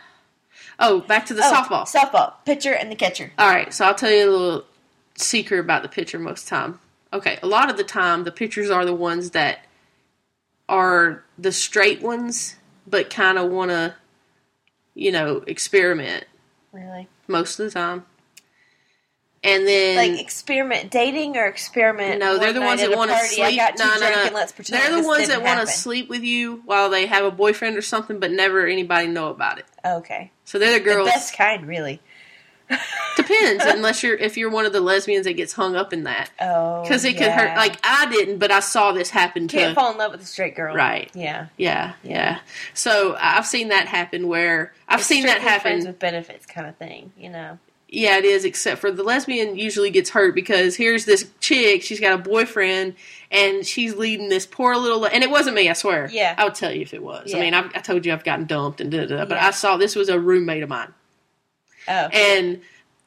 to the softball.
Softball, pitcher and the catcher.
All right, so I'll tell you a little secret about the pitcher most of the time. Okay, a lot of the time, the pitchers are the ones that are the straight ones, but kind of want to, experiment.
Really?
Most of the time. And then...
Like, experiment dating or experiment...
No, they're the ones that want to sleep.
No.
They're the ones that want to sleep with you while they have a boyfriend or something, but never anybody know about it.
Okay.
So they're the girls...
The best kind, really.
Depends, if you're one of the lesbians that gets hung up in that.
Oh,
because it could hurt. Like, I didn't, but I saw this happen to...
Can't fall in love with a straight girl.
Right.
Yeah.
So, I've seen that happen where... I've seen that happen...
friends with benefits kind of thing, you know.
Yeah, it is, except for the lesbian usually gets hurt because here's this chick, she's got a boyfriend, and she's leading this poor little... And it wasn't me, I swear.
Yeah.
I would tell you if it was.
Yeah.
I mean, I told you I've gotten dumped and da-da-da, but I saw this was a roommate of mine.
Oh.
And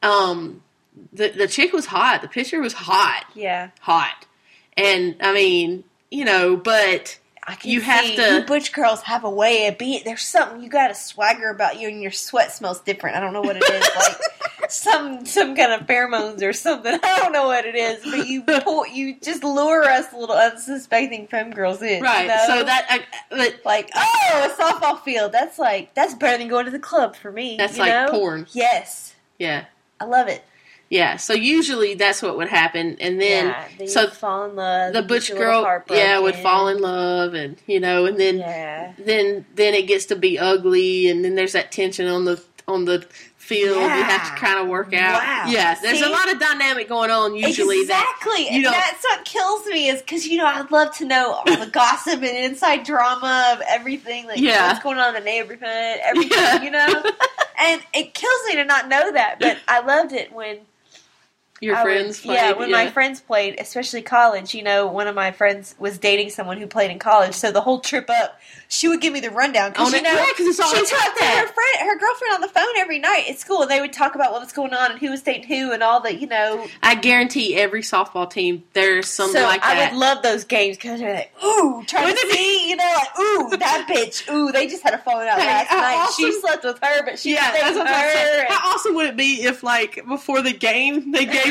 the chick was hot. The picture was hot.
Yeah.
Hot. And, I mean, you know, but... You
butch girls have a way of being. There's something you got a swagger about you, and your sweat smells different. I don't know what it is, like some kind of pheromones or something. I don't know what it is, but you just lure us little unsuspecting femme girls in,
right?
You know?
So that
like a softball field. That's better than going to the club for me.
That's
you know?
Porn.
Yes.
Yeah.
I love it.
Yeah, so usually that's what would happen, and then
so fall in love.
The butch girl, would fall in love, and you know, and then then it gets to be ugly, and then there's that tension on the field. You have to kind of work out.
Wow.
Yeah, there's a lot of dynamic going on usually.
Exactly, and that's what kills me is because I'd love to know all the gossip and inside drama of everything, like what's going on in the neighborhood, everything, you know. And it kills me to not know that, but I loved it when.
Your friends played?
When my friends played, especially college, one of my friends was dating someone who played in college, so the whole trip up, she would give me the rundown. Because,
it's all
she talked to her girlfriend on the phone every night at school, and they would talk about what was going on and who was dating who and all the,
I guarantee every softball team, there's something like that.
I would love those games, because they're like, ooh, trying to see, ooh, that bitch, ooh, they just had a falling out last night.
Awesome.
She slept with her, but she was dating her.
How awesome would it be if, before the game, they gave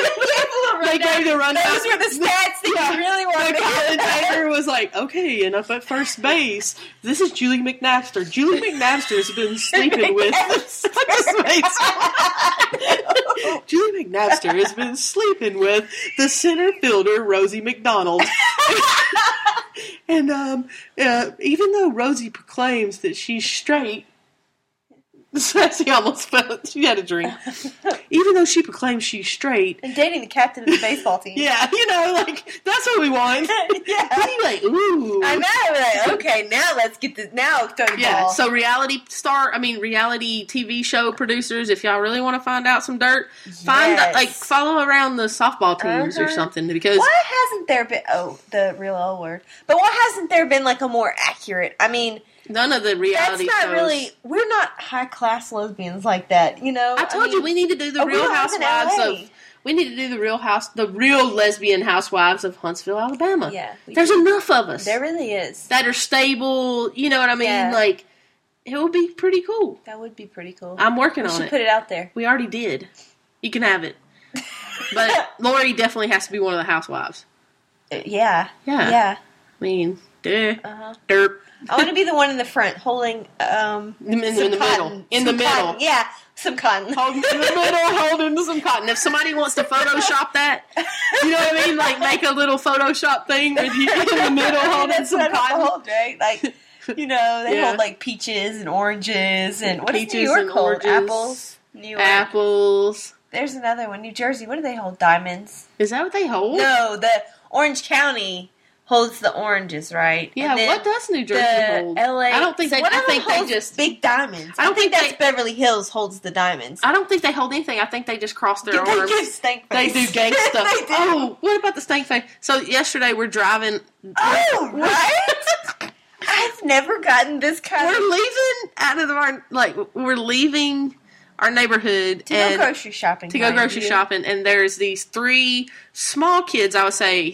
the rundown.
Those were the stats that you really wanted to hear.
The commentator was like, okay, and up at first base, this is Julie McNabster. Julie McNabster's been sleeping with... Julie McNabster has been sleeping with the center fielder, Rosie McDonald. And even though Rosie proclaims that she's straight... She almost fell. She had a drink. Even though she proclaims she's straight.
And dating the captain of the baseball team.
Yeah, that's what we want.
Yeah.
Ooh.
I know. Okay, now let's get this. Now throw the ball.
So reality TV show producers, if y'all really want to find out some dirt, follow around the softball teams or something. Because
why hasn't there been, the real L word, but why hasn't there been a more accurate,
none of the reality
shows. That's not
shows.
Really, we're not high-class lesbians like that,
I told you we need to do the Real Housewives of... We need to do the real lesbian housewives of Huntsville, Alabama.
Yeah.
There's enough of us.
There really is.
That are stable, you know what I mean?
Yeah.
It would be pretty cool.
That would be pretty cool.
I'm working on it.
We should put it out there.
We already did. You can have it. But Lori definitely has to be one of the housewives.
Yeah.
I mean, derp.
I want to be the one in the front holding
in the middle.
Yeah, some cotton.
In the middle, holding some cotton. If somebody wants to Photoshop that, you know what I mean? Make a little Photoshop thing with you in the middle holding some cotton.
Hold, right? They hold peaches and oranges and what
peaches
is New York
and
hold?
Oranges.
Apples. New York.
Apples.
There's another one. New Jersey. What do they hold? Diamonds.
Is that what they hold?
No, the Orange County holds the oranges, right?
Yeah, what does New Jersey hold?
LA,
I don't think they. I think they just
big diamonds. I don't think that's Beverly Hills holds the diamonds.
I don't think they hold anything. I think they just cross their arms.
They do stank face.
They do gang stuff.
They do.
Oh, what about the stank face? So yesterday we're driving.
Oh, right. I've never gotten this kind.
We're leaving out of we're leaving our neighborhood
to go grocery shopping.
Shopping, and there's these 3 small kids. I would say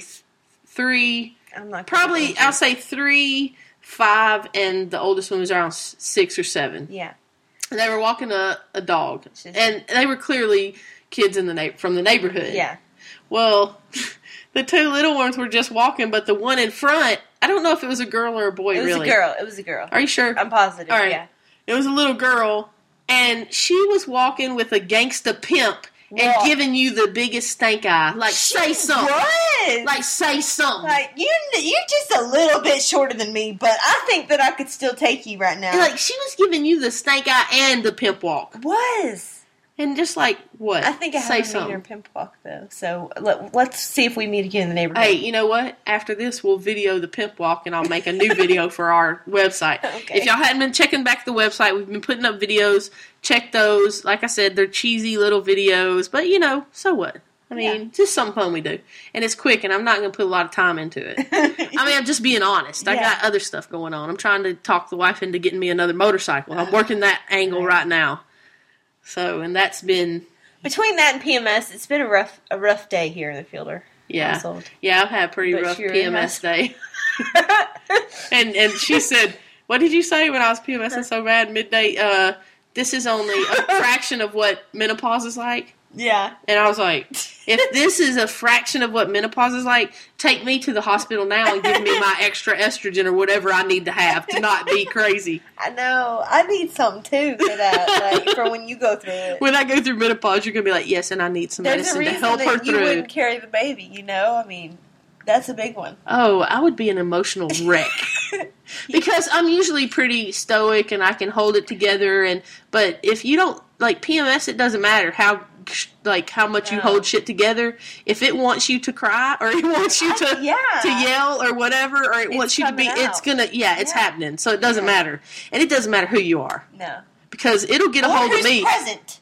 3.
I'm not
probably. I'll say 3, 5, and the oldest one was around 6 or 7.
Yeah.
And they were walking a dog, and they were clearly kids from the neighborhood.
Yeah.
Well, the 2 little ones were just walking, but the one in front, I don't know if it was a girl or a boy.
It was a girl.
Are you sure?
I'm positive.
All right.
Yeah.
It was a little girl, and she was walking with a gangsta pimp and giving you the biggest stank eye. Like, say something.
Was.
Like, say something.
Like, you're just a little bit shorter than me, but I think that I could still take you right now.
Like, she was giving you the stank eye and the pimp walk.
Was.
And just like, what?
I think I haven't seen her pimp walk, though. So, let's see if we meet again in the neighborhood.
Hey, you know what? After this, we'll video the pimp walk, and I'll make a new video for our website.
Okay.
If y'all hadn't been checking back the website, we've been putting up videos. Check those. Like I said, they're cheesy little videos, but, so what? I mean, just something fun we do. And it's quick, and I'm not going to put a lot of time into it. I mean, I'm just being honest. I got other stuff going on. I'm trying to talk the wife into getting me another motorcycle. I'm working that angle right now. So, and that's been...
Between that and PMS, it's been a rough day here in the Fielder household.
Yeah, I've had a pretty rough PMS day. and she said, what did you say when I was PMSing so bad midday? This is only a fraction of what menopause is like.
Yeah.
And I was like, if this is a fraction of what menopause is like, take me to the hospital now and give me my extra estrogen or whatever I need to have to not be crazy.
I know. I need something, too, for that, like, for when you go through it.
When I go through menopause, you're going to be like, yes, and I need some medicine to help her through.
There's a reason that you wouldn't carry the baby, I mean, that's a big one.
Oh, I would be an emotional wreck. Because I'm usually pretty stoic and I can hold it together. But if you don't, like PMS, it doesn't matter how much you hold shit together. If it wants you to cry or it wants you to yell or whatever, or it wants you to be, it's gonna, it's happening. So it doesn't matter. And it doesn't matter who you are.
No.
Because it'll get a hold of me.
Present.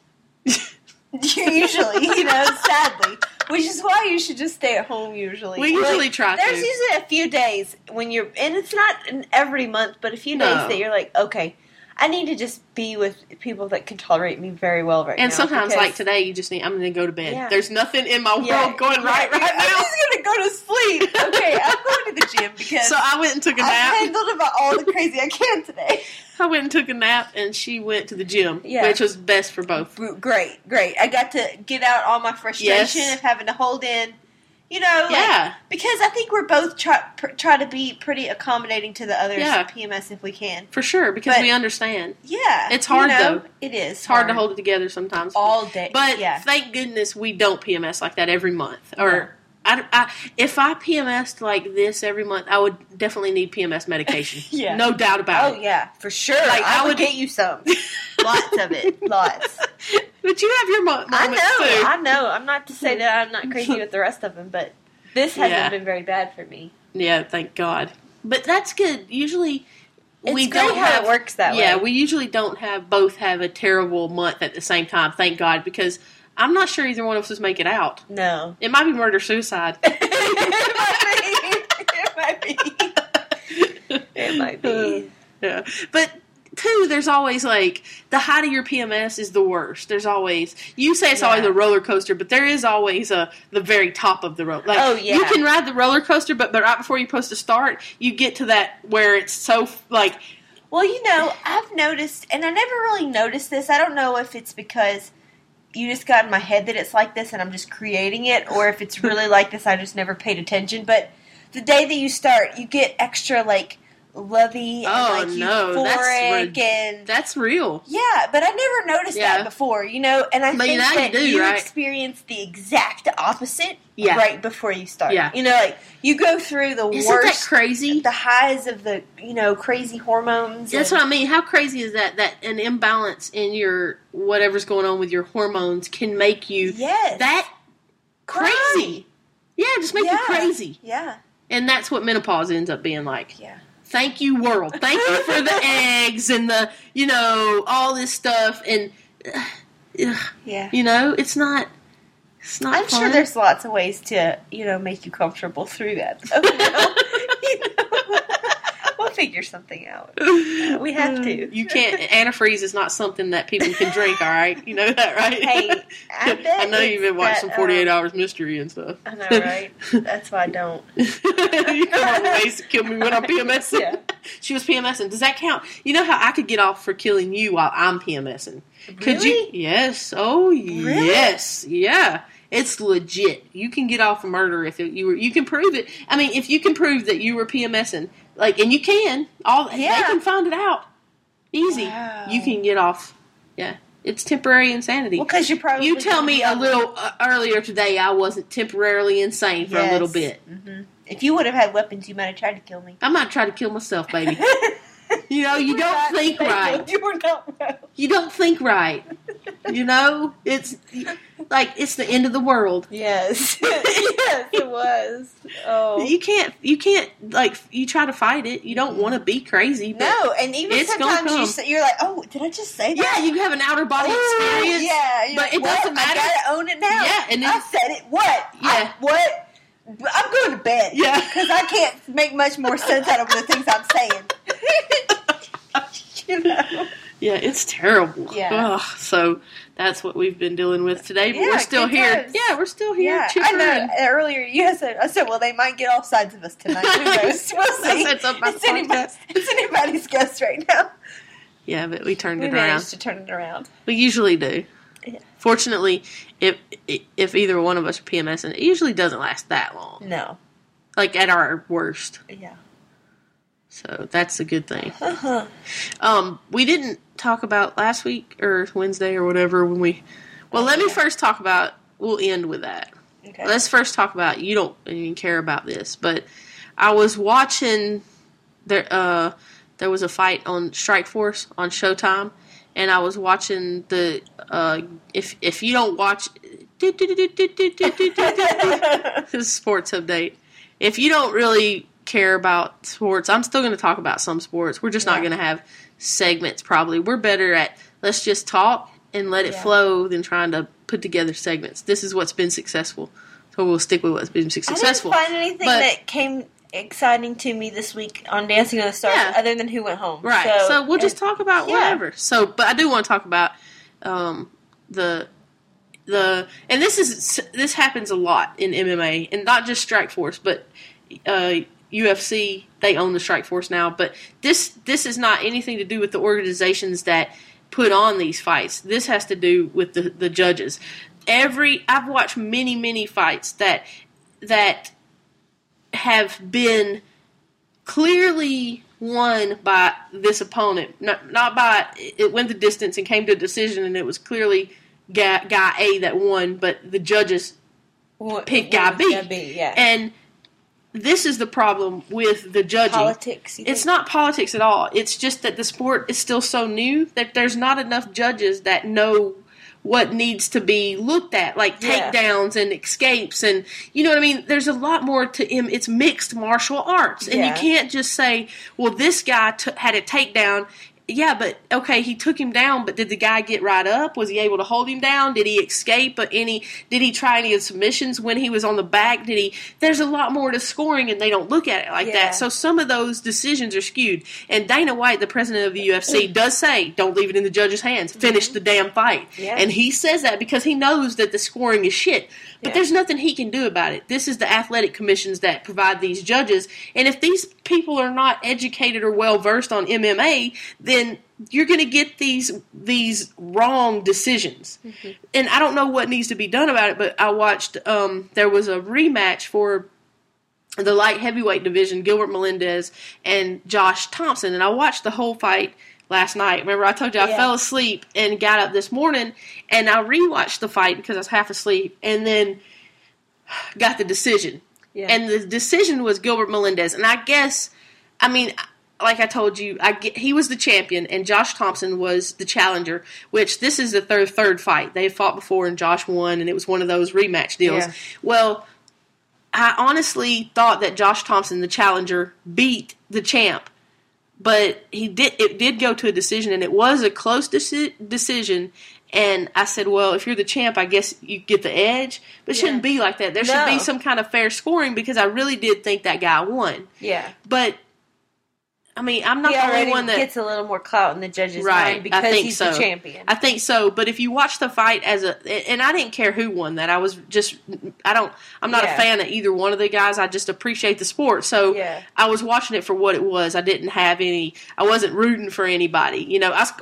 Usually, sadly. Which is why you should just stay at home usually.
We usually try to.
There's usually a few days when you're, and it's not every month, but a few days that you're like, okay, I need to just be with people that can tolerate me very well right now.
And sometimes, like today, you just need, I'm going to go to bed. Yeah. There's nothing in my world going right now.
I'm just going to go to sleep. Okay, I'm going to the gym because
so I went and took a nap.
I handled about all the crazy I can today.
I went and took a nap, and she went to the gym, which was best for both.
Great. I got to get out all my frustration of having to hold in. Because I think we're both try to be pretty accommodating to the others PMS if we can.
For sure, because we understand.
Yeah.
It's hard, though.
It is.
It's hard to hold it together sometimes.
All day.
But thank goodness we don't PMS like that every month. Or if I PMS'd like this every month, I would definitely need PMS medication. No doubt about it.
Oh, yeah, for sure. Like, I would get you some. Lots of it. Lots.
But you have your moments too.
I know. I'm not to say that I'm not crazy with the rest of them, but this hasn't been very bad for me.
Yeah, thank God. But that's good. Usually, we
great
don't
how it works that way.
Yeah, we usually don't both have a terrible month at the same time. Thank God, because I'm not sure either one of us make it out.
No,
it might be murder-suicide.
It might be.
Yeah, but. Too, there's always, like, the height of your PMS is the worst. There's always, you say it's always a roller coaster, but there is always the very top of the roller. Like, you can ride the roller coaster, but right before you're supposed to start, you get to that where it's so, like...
Well, I've noticed, and I never really noticed this. I don't know if it's because you just got in my head that it's like this and I'm just creating it, or if it's really like this, I just never paid attention. But the day that you start, you get extra, like... lovey and euphoric and
that's real.
Yeah, but I never noticed that before, and I think that you experience the exact opposite right before you start. Yeah. Like you go through the worst.
Isn't that crazy?
The highs of the crazy hormones.
That's what I mean. How crazy is that? That an imbalance in your whatever's going on with your hormones can make you that crazy. Yeah, just make you crazy.
Yeah.
And that's what menopause ends up being like.
Yeah.
Thank you, world. Thank you for the eggs and the, all this stuff. And, it's not I'm
fun. Sure there's lots of ways to, make you comfortable through that. We'll figure something out. We have to.
You can't. Antifreeze is not something that people can drink, all right? You know that, right?
Hey,
I know you've been watching 48 Hours Mystery and stuff.
I know, right? That's why I don't.
You come up with ways to kill me when I'm PMSing. Yeah. She was PMSing. Does that count? You know how I could get off for killing you while I'm PMSing? Could you? Yes. Oh, really? Yes. Yeah. It's legit. You can get off for murder if you can prove it. I mean, if you can prove that you were PMSing, and you can, they can find it out. Easy. Wow. You can get off Yeah. It's temporary insanity.
Well, because
you tell me a little earlier today I wasn't temporarily insane for a little bit.
Mm-hmm. If you would have had weapons, you might have tried to kill me.
I might try to kill myself, baby. You don't think right.
You were not right.
You don't think right. It's like it's the end of the world.
Yes. Yes, it was. Oh.
You can't like you try to fight it. You don't want to be crazy. But
no, and even sometimes you're like, oh, did I just say that?
Yeah, you have an outer body experience.
Yeah,
but it doesn't matter.
I gotta own it now.
Yeah, and
I said it. What?
Yeah.
What? I'm going to bed.
Yeah,
because I can't make much more sense out of the things I'm saying.
Yeah, it's terrible.
Yeah.
So that's what we've been dealing with today. But we're still here.
Times.
Yeah, we're still here.
Yeah, I know. Earlier, I said, well, they might get all sides of us tonight. Who knows? We'll see. It's anybody's guess right now.
Yeah, but we turned it around.
We managed to turn it around.
We usually do. Yeah. Fortunately, if either one of us are PMS, it usually doesn't last that long.
No.
Like at our worst.
Yeah.
So that's a good thing.
Uh-huh.
We didn't talk about last week or Wednesday or whatever when we. Well, let me first talk about. We'll end with that.
Okay.
Let's first talk about. You don't even care about this, but I was watching. There was a fight on Strikeforce on Showtime, and I was watching the. If you don't watch. This is sports update. If you don't really care about sports, I'm still going to talk about some sports. We're just not going to have segments probably. We're better at let's just talk and let it flow than trying to put together segments. This is what's been successful. So we'll stick with what's been successful.
I didn't find anything that came exciting to me this week on Dancing with the Stars other than who went home.
Right. So we'll just talk about whatever. So, but I do want to talk about the and this happens a lot in MMA and not just Strikeforce, but UFC, they own the Strikeforce now, but this is not anything to do with the organizations that put on these fights. This has to do with the judges. I've watched many fights that have been clearly won by this opponent, not by it went the distance and came to a decision, and it was clearly guy A that won, but the judges picked guy B. And this is the problem with the judging.
Politics.
It's not politics at all. It's just that the sport is still so new that there's not enough judges that know what needs to be looked at, like takedowns and escapes, and you know what I mean? There's a lot more to him. It's mixed martial arts, and you can't just say, well, this guy had a takedown. Yeah, but okay, he took him down, but did the guy get right up? Was he able to hold him down? Did he escape? Did he try any submissions when he was on the back? There's a lot more to scoring, and they don't look at it like that. So some of those decisions are skewed. And Dana White, the president of the UFC, does say, don't leave it in the judge's hands. Finish the damn fight. Yeah. And he says that because he knows that the scoring is shit. But there's nothing he can do about it. This is the athletic commissions that provide these judges. And if these people are not educated or well-versed on MMA, then you're going to get these wrong decisions. Mm-hmm. And I don't know what needs to be done about it, but I watched, there was a rematch for the light heavyweight division, Gilbert Melendez and Josh Thompson. And I watched the whole fight last night. Remember, I told you I fell asleep and got up this morning, and I rewatched the fight because I was half asleep, and then got the decision. Yeah. And the decision was Gilbert Melendez. And I guess, I mean, like I told you, he was the champion, and Josh Thompson was the challenger, which this is the third fight. They fought before, and Josh won, and it was one of those rematch deals. Yeah. Well, I honestly thought that Josh Thompson, the challenger, beat the champ. But it did go to a decision, and it was a close decision. And I said, well, if you're the champ, I guess you get the edge. But it shouldn't be like that. There should be some kind of fair scoring because I really did think that guy won. Yeah. But, I mean, I'm not the only one that
gets a little more clout in the judge's mind because he's the champion.
I think so. But if you watch the fight and I didn't care who won that. I'm not a fan of either one of the guys. I just appreciate the sport. So I was watching it for what it was. I wasn't rooting for anybody. You know, I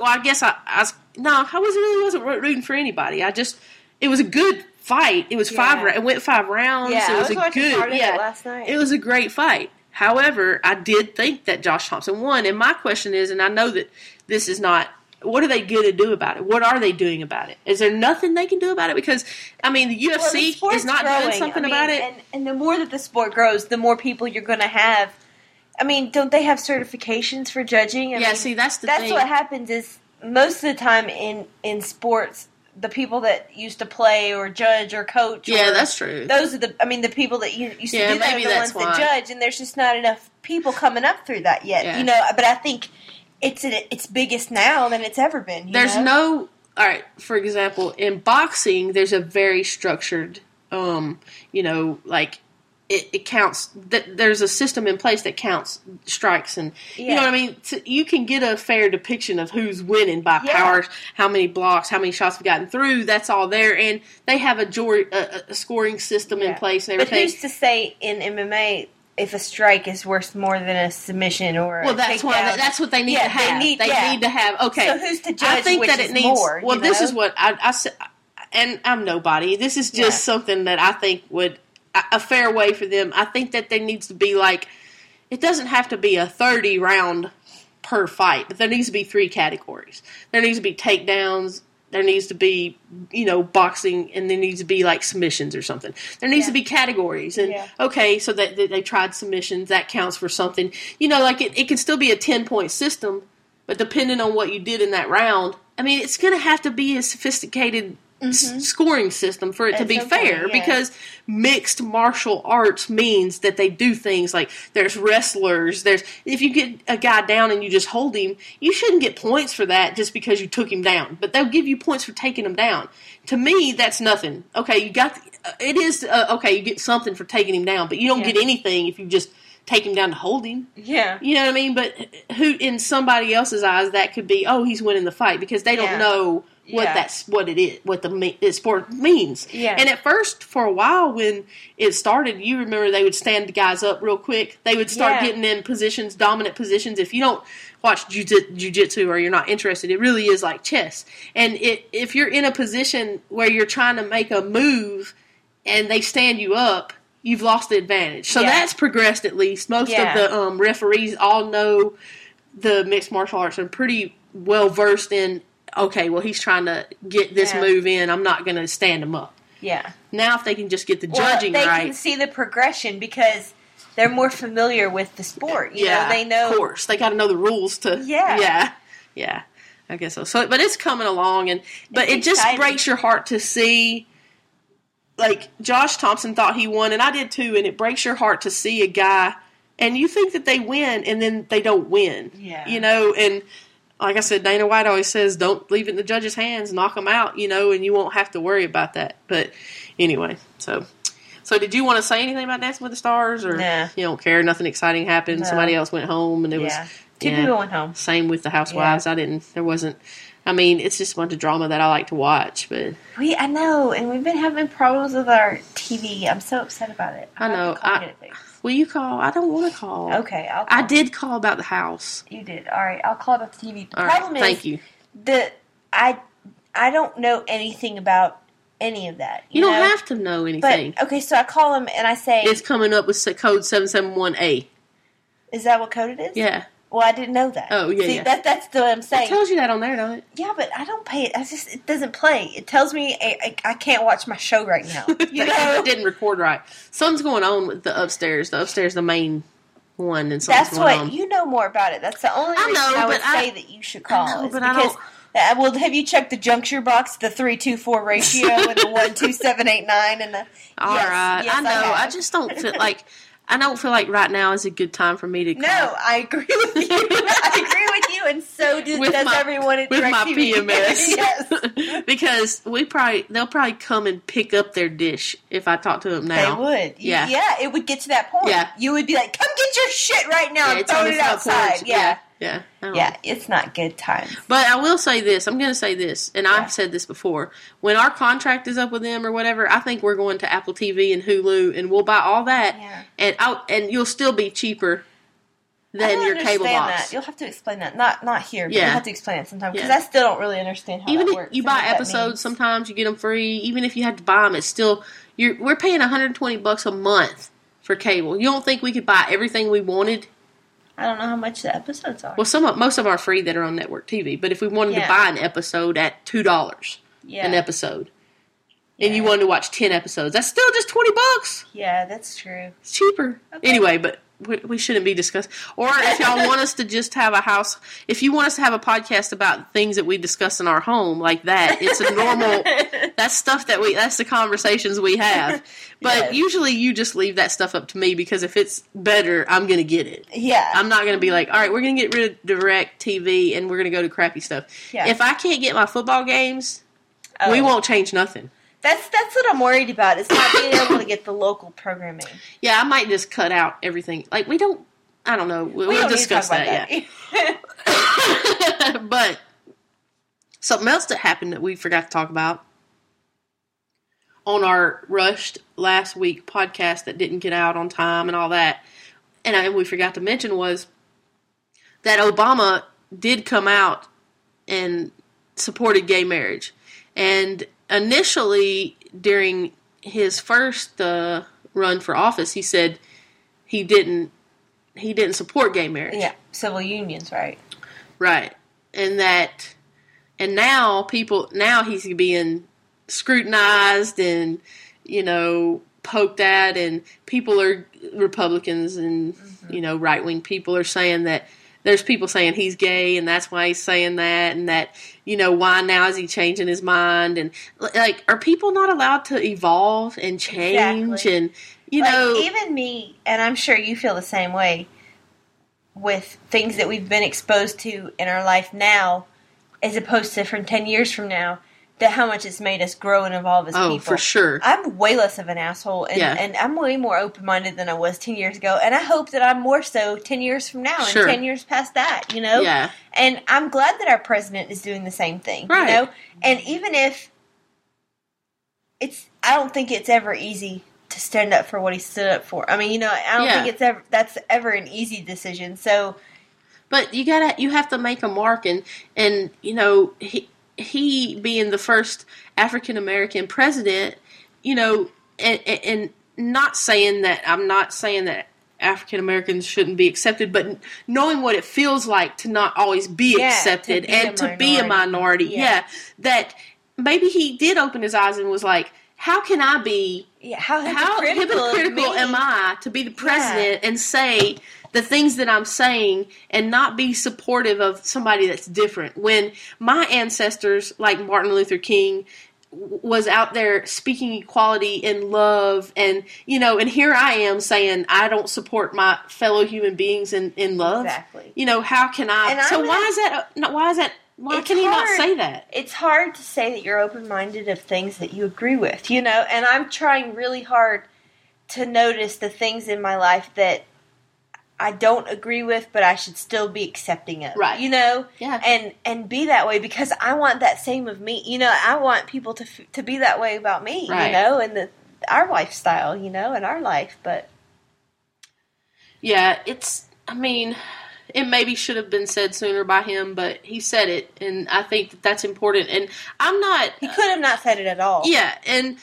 wasn't rooting for anybody. It was a good fight. It was it went 5 rounds.
Yeah,
it was
last night.
It was a great fight. However, I did think that Josh Thompson won, and my question is, and I know that this is not what are they going to do about it? What are they doing about it? Is there nothing they can do about it? Because, I mean, the UFC is not doing something about it.
And the more that the sport grows, the more people you're going to have. I mean, don't they have certifications for judging? I mean,
see, that's the thing.
That's what happens is most of the time in sports, the people that used to play or judge or coach.
Yeah, that's true.
Those are the people that used to do that are the ones that judge, and there's just not enough people coming up through that yet. Yeah. But I think it's at its biggest now than it's ever been.
There's no, all right, for example, in boxing, there's a very structured, like, it counts. There's a system in place that counts strikes, and you know what I mean. So you can get a fair depiction of who's winning by power, how many blocks, how many shots have gotten through. That's all there, and they have a scoring system in place and everything.
But who's to say in MMA if a strike is worth more than a submission or a takedown?
That's what they need to have. They need to have. Okay,
so who's to judge? I think
which
that it needs more.
Well, this is what I said, and I'm nobody. This is just something that I think would. A fair way for them. I think that there needs to be it doesn't have to be a 30 round per fight, but there needs to be 3 categories. There needs to be takedowns, there needs to be, boxing, and there needs to be submissions or something. There needs to be categories. And okay, so that they tried submissions, that counts for something. It can still be a 10-point system, but depending on what you did in that round, I mean, it's going to have to be a sophisticated scoring system for it to be fair, because mixed martial arts means that they do things like there's wrestlers, if you get a guy down and you just hold him, you shouldn't get points for that just because you took him down, but they'll give you points for taking him down. To me, that's nothing. Okay, you get something for taking him down, but you don't get anything if you just take him down to hold him.
Yeah.
You know what I mean? But who, in somebody else's eyes, that could be, he's winning the fight, because they don't know what it is, what the sport means.
Yeah.
And at first, for a while, when it started, you remember they would stand the guys up real quick. They would start getting in positions, dominant positions. If you don't watch jiu-jitsu or you're not interested, it really is like chess. And if you're in a position where you're trying to make a move and they stand you up, you've lost the advantage. So that's progressed at least. Most of the referees all know the mixed martial arts and pretty well versed in, okay, well, he's trying to get this move in. I'm not going to stand him up.
Yeah.
Now if they can just get the judging right.
They can see the progression because they're more familiar with the sport. You know, they know.
Of course. They got to know the rules to. Yeah. I guess so. But it's coming along. But it just breaks your heart to see. Josh Thompson thought he won, and I did too, and it breaks your heart to see a guy, and you think that they win, and then they don't win.
Yeah.
And like I said, Dana White always says, don't leave it in the judge's hands, knock them out, and you won't have to worry about that. But anyway, so did you want to say anything about Dancing with the Stars, or you don't care, nothing exciting happened, somebody else went home, and it was...
Two people went home.
Same with the Housewives. There wasn't... I mean, it's just a bunch of drama that I like to watch, but...
I know, and we've been having problems with our TV. I'm so upset about it.
I know. Will you call? I don't want to call.
Okay, I'll call.
I did call about the house.
You did. All right, I'll call about the TV. The problem is...
Thank you.
I don't know anything about any of that.
You don't have to know anything.
But, okay, so I call him and I say...
It's coming up with code 771A.
Is that what code it is?
Yeah.
Well, I didn't know that.
Oh, yeah.
See, that's what I'm saying.
It tells you that on there, don't it?
Yeah, but I don't pay it. It doesn't play. It tells me I can't watch my show right now.
It didn't record right. Something's going on with the upstairs. The upstairs, the main one, and something's going on.
You know more about it. That's the only reason I would say that you should call. Well, have you checked the juncture box, the 3-2-4 ratio, and the 1-2-7-8-9, and the?
All right, yes, I know. I just don't feel like. I don't feel like right now is a good time for me to call.
No, I agree with you. And so does everyone at
with my
DirecTV.
PMS.
Yes.
Because they'll probably come and pick up their dish if I talk to them now.
They would.
Yeah.
It would get to that point.
Yeah.
You would be like, come get your shit right now and throw it outside. Yeah. Yeah, it's not good times.
But I will say this. I'm going to say this, and I've said this before. When our contract is up with them or whatever, I think we're going to Apple TV and Hulu, and we'll buy all that, and you'll still be cheaper than your cable box.
That. You'll have to explain that. Not here, but you'll have to explain it sometime, because I still don't really understand how that works.
Even if you buy episodes, sometimes you get them free. Even if you have to buy them, it's still... We're paying $120 a month for cable. You don't think we could buy everything we wanted
I don't know how much the episodes are.
Well, most of them are free that are on network TV. But if we wanted to buy an episode at $2 an episode, and you wanted to watch 10 episodes, that's still just $20.
Yeah, that's true.
It's cheaper. Okay. Anyway, but we shouldn't be discussing. Or if y'all want us to just have a house, if you want us to have a podcast about things that we discuss in our home like that, it's a normal, that's stuff that's the conversations we have. But usually you just leave that stuff up to me because if it's better, I'm going to get it.
Yeah.
I'm not going to be like, all right, we're going to get rid of direct TV and we're going to go to crappy stuff. Yeah. If I can't get my football games, we won't change nothing.
That's what I'm worried about. It's not being able to get the local programming.
Yeah, I might just cut out everything. Like, I don't know. We'll discuss that. Yeah. But something else that happened that we forgot to talk about on our rushed last week podcast that didn't get out on time and all that, and we forgot to mention was that Obama did come out and supported gay marriage. And initially, during his first run for office, he said he didn't support gay marriage.
Yeah, civil unions, right?
Right, and now he's being scrutinized and poked at, and people are Republicans and right wing people are saying that. There's people saying he's gay and that's why he's saying that, and that, why now is he changing his mind? And, like, are people not allowed to evolve and change? Exactly. And,
even me, and I'm sure you feel the same way, with things that we've been exposed to in our life now, as opposed to from 10 years from now, that how much it's made us grow and evolve as people.
Oh, for sure.
I'm way less of an asshole, and I'm way more open-minded than I was 10 years ago, and I hope that I'm more so 10 years from now and 10 years past that,
Yeah.
And I'm glad that our president is doing the same thing,
right.
And even if I don't think it's ever easy to stand up for what he stood up for. I mean, I don't think that's ever an easy decision, so.
But you have to make a mark, and he being the first African American president, and not saying that I'm not saying that African Americans shouldn't be accepted, but knowing what it feels like to not always be accepted and to be a minority. Yeah. That maybe he did open his eyes and was like, how can I be, how hypocritical am I to be the president and say the things that I'm saying and not be supportive of somebody that's different, when my ancestors, like Martin Luther King, was out there speaking equality and love, and and here I am saying I don't support my fellow human beings in love.
Exactly.
How can I? Why can he not say that?
It's hard to say that you're open-minded of things that you agree with, and I'm trying really hard to notice the things in my life that I don't agree with, but I should still be accepting of.
Right.
Yeah. And be that way, because I want that same of me. I want people to be that way about me,
right.
And our lifestyle, and our life, but.
Yeah, it maybe should have been said sooner by him, but he said it, and I think that's important. And he
could have not said it at all.
Yeah, and,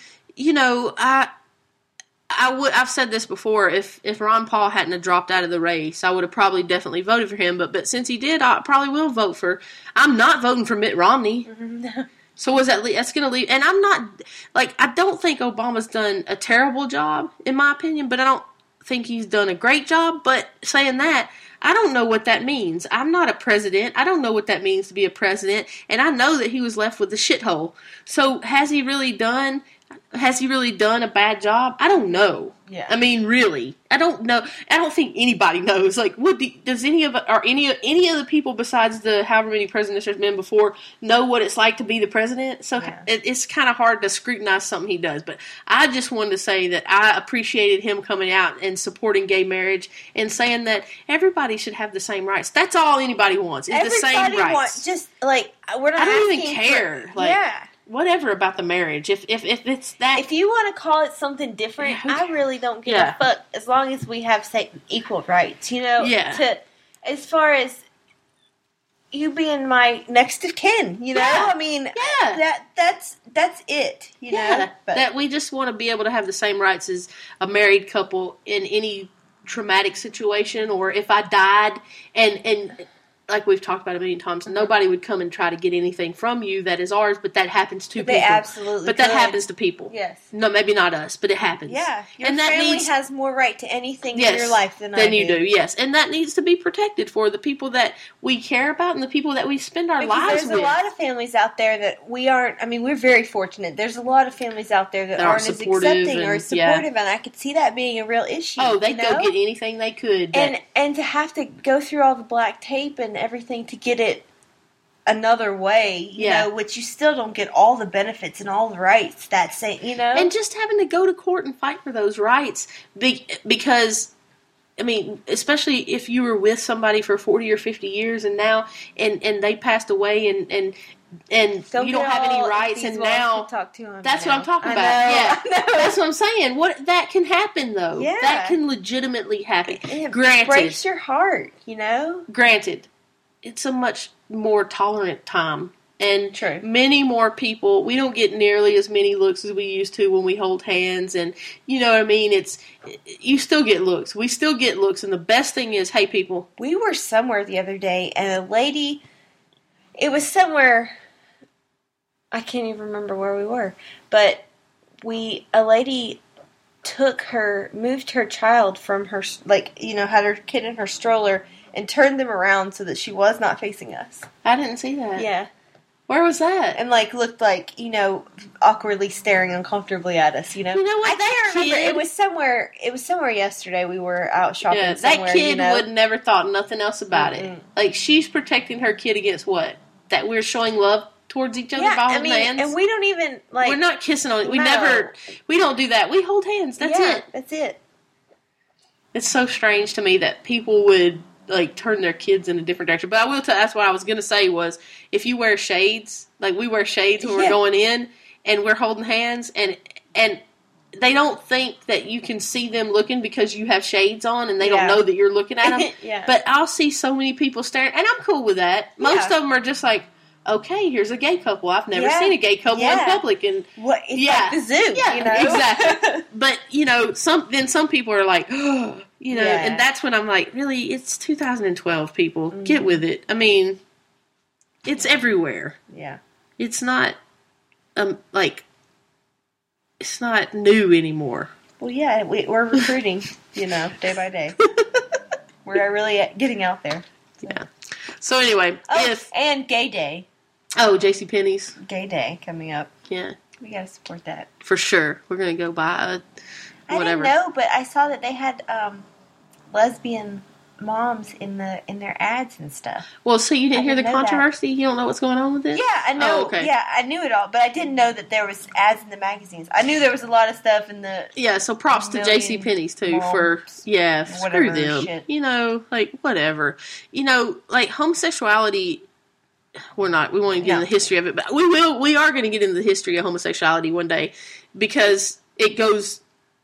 I've said this before, if Ron Paul hadn't have dropped out of the race, I would have probably definitely voted for him, but since he did, I probably will vote I'm not voting for Mitt Romney.
No.
So that's going to leave, and I'm not, I don't think Obama's done a terrible job, in my opinion, but I don't think he's done a great job, but saying that, I don't know what that means. I'm not a president. I don't know what that means to be a president, and I know that he was left with a shithole. So has he really done a bad job? I don't know.
Yeah.
I mean, really, I don't know. I don't think anybody knows. Does any of the people besides the however many presidents there's been before know what it's like to be the president? So it's kind of hard to scrutinize something he does. But I just wanted to say that I appreciated him coming out and supporting gay marriage and saying that everybody should have the same rights. That's all anybody wants is the same rights.
We're not.
I don't even care. Whatever about the marriage. If it's that.
If you want to call it something different, I really don't give a fuck, as long as we have equal rights,
Yeah.
As far as you being my next of kin, I mean, that's it, know.
But that we just want to be able to have the same rights as a married couple in any traumatic situation, or if I died and like we've talked about a million times, nobody would come and try to get anything from you that is ours, but that happens to people.
They absolutely
But that happens to people.
Yes.
No, maybe not us, but it happens.
Yeah. Your
and that
family has more right to anything in your life than I do.
Than you do, yes. And that needs to be protected for the people that we care about and the people that we spend our lives with.
There's a lot of families out there that we aren't, I mean, we're very fortunate. There's a lot of families out there that aren't as accepting or supportive, and I could see that being a real issue.
Oh, they'd go get anything they could.
And to have to go through all the black tape and everything to get it another way, you know, which you still don't get all the benefits and all the rights that say, you know.
And just having to go to court and fight for those rights because, I mean, especially if you were with somebody for 40 or 50 years and now, and they passed away and you don't have any rights, and now that's what I'm talking about. Yeah, that's what I'm saying. That can happen though. Yeah. That can legitimately happen.
It breaks your heart, you know.
Granted, it's a much more tolerant time, and many more people. We don't get nearly as many looks as we used to when we hold hands, and you know what I mean. You still get looks. We still get looks, and the best thing is, hey, people.
We were somewhere the other day, and a lady. It was somewhere. I can't even remember where we were, but a lady moved her child from her, like, you know, had her kid in her stroller and turned them around so that she was not facing us.
I didn't see that.
Yeah.
Where was that?
And, like, looked like, you know, awkwardly staring uncomfortably at us, you know?
You know what?
I can't remember. It was somewhere yesterday. We were out shopping somewhere,
that kid
you know?
would never thought nothing else about it. Like, she's protecting her kid against what? That we're showing love towards each other by holding hands?
And we don't even, like...
We're not kissing on it. We don't do that. We hold hands. That's it.
That's it.
It's so strange to me that people would, like, turn their kids in a different direction. But I will tell that's what I was going to say was, if you wear shades, like we wear shades when we're going in, and we're holding hands, and they don't think that you can see them looking because you have shades on, and they don't know that you're looking at them. But I'll see so many people staring, and I'm cool with that. Most of them are just like, okay, here's a gay couple. I've never seen a gay couple in public, and
it's like the zoo, you know?
Exactly. But you know, some people are like, oh, you know, and that's when I'm like, really, it's 2012, people, get with it. I mean, it's everywhere.
Yeah,
it's not like it's not new anymore.
Well, yeah, we're recruiting, you know, day by day. We're really getting out there.
So. Yeah. So anyway,
and Gay Day.
Oh, JCPenney's
Gay Day coming up.
Yeah,
we gotta support that
for sure. We're gonna go buy whatever.
I didn't know, but I saw that they had lesbian moms in their ads and stuff.
Well, so you didn't hear the controversy? You don't know what's going on with this?
Yeah, I know.
Oh, okay.
Yeah, I knew it all, but I didn't know that there was ads in the magazines. I knew there was a lot of stuff in the...
Yeah, so props to JCPenney's, too, for... Yeah, screw them. Shit. You know, like, whatever. You know, like, homosexuality... We won't even get into the history of it, but we are going to get into the history of homosexuality one day, because it goes...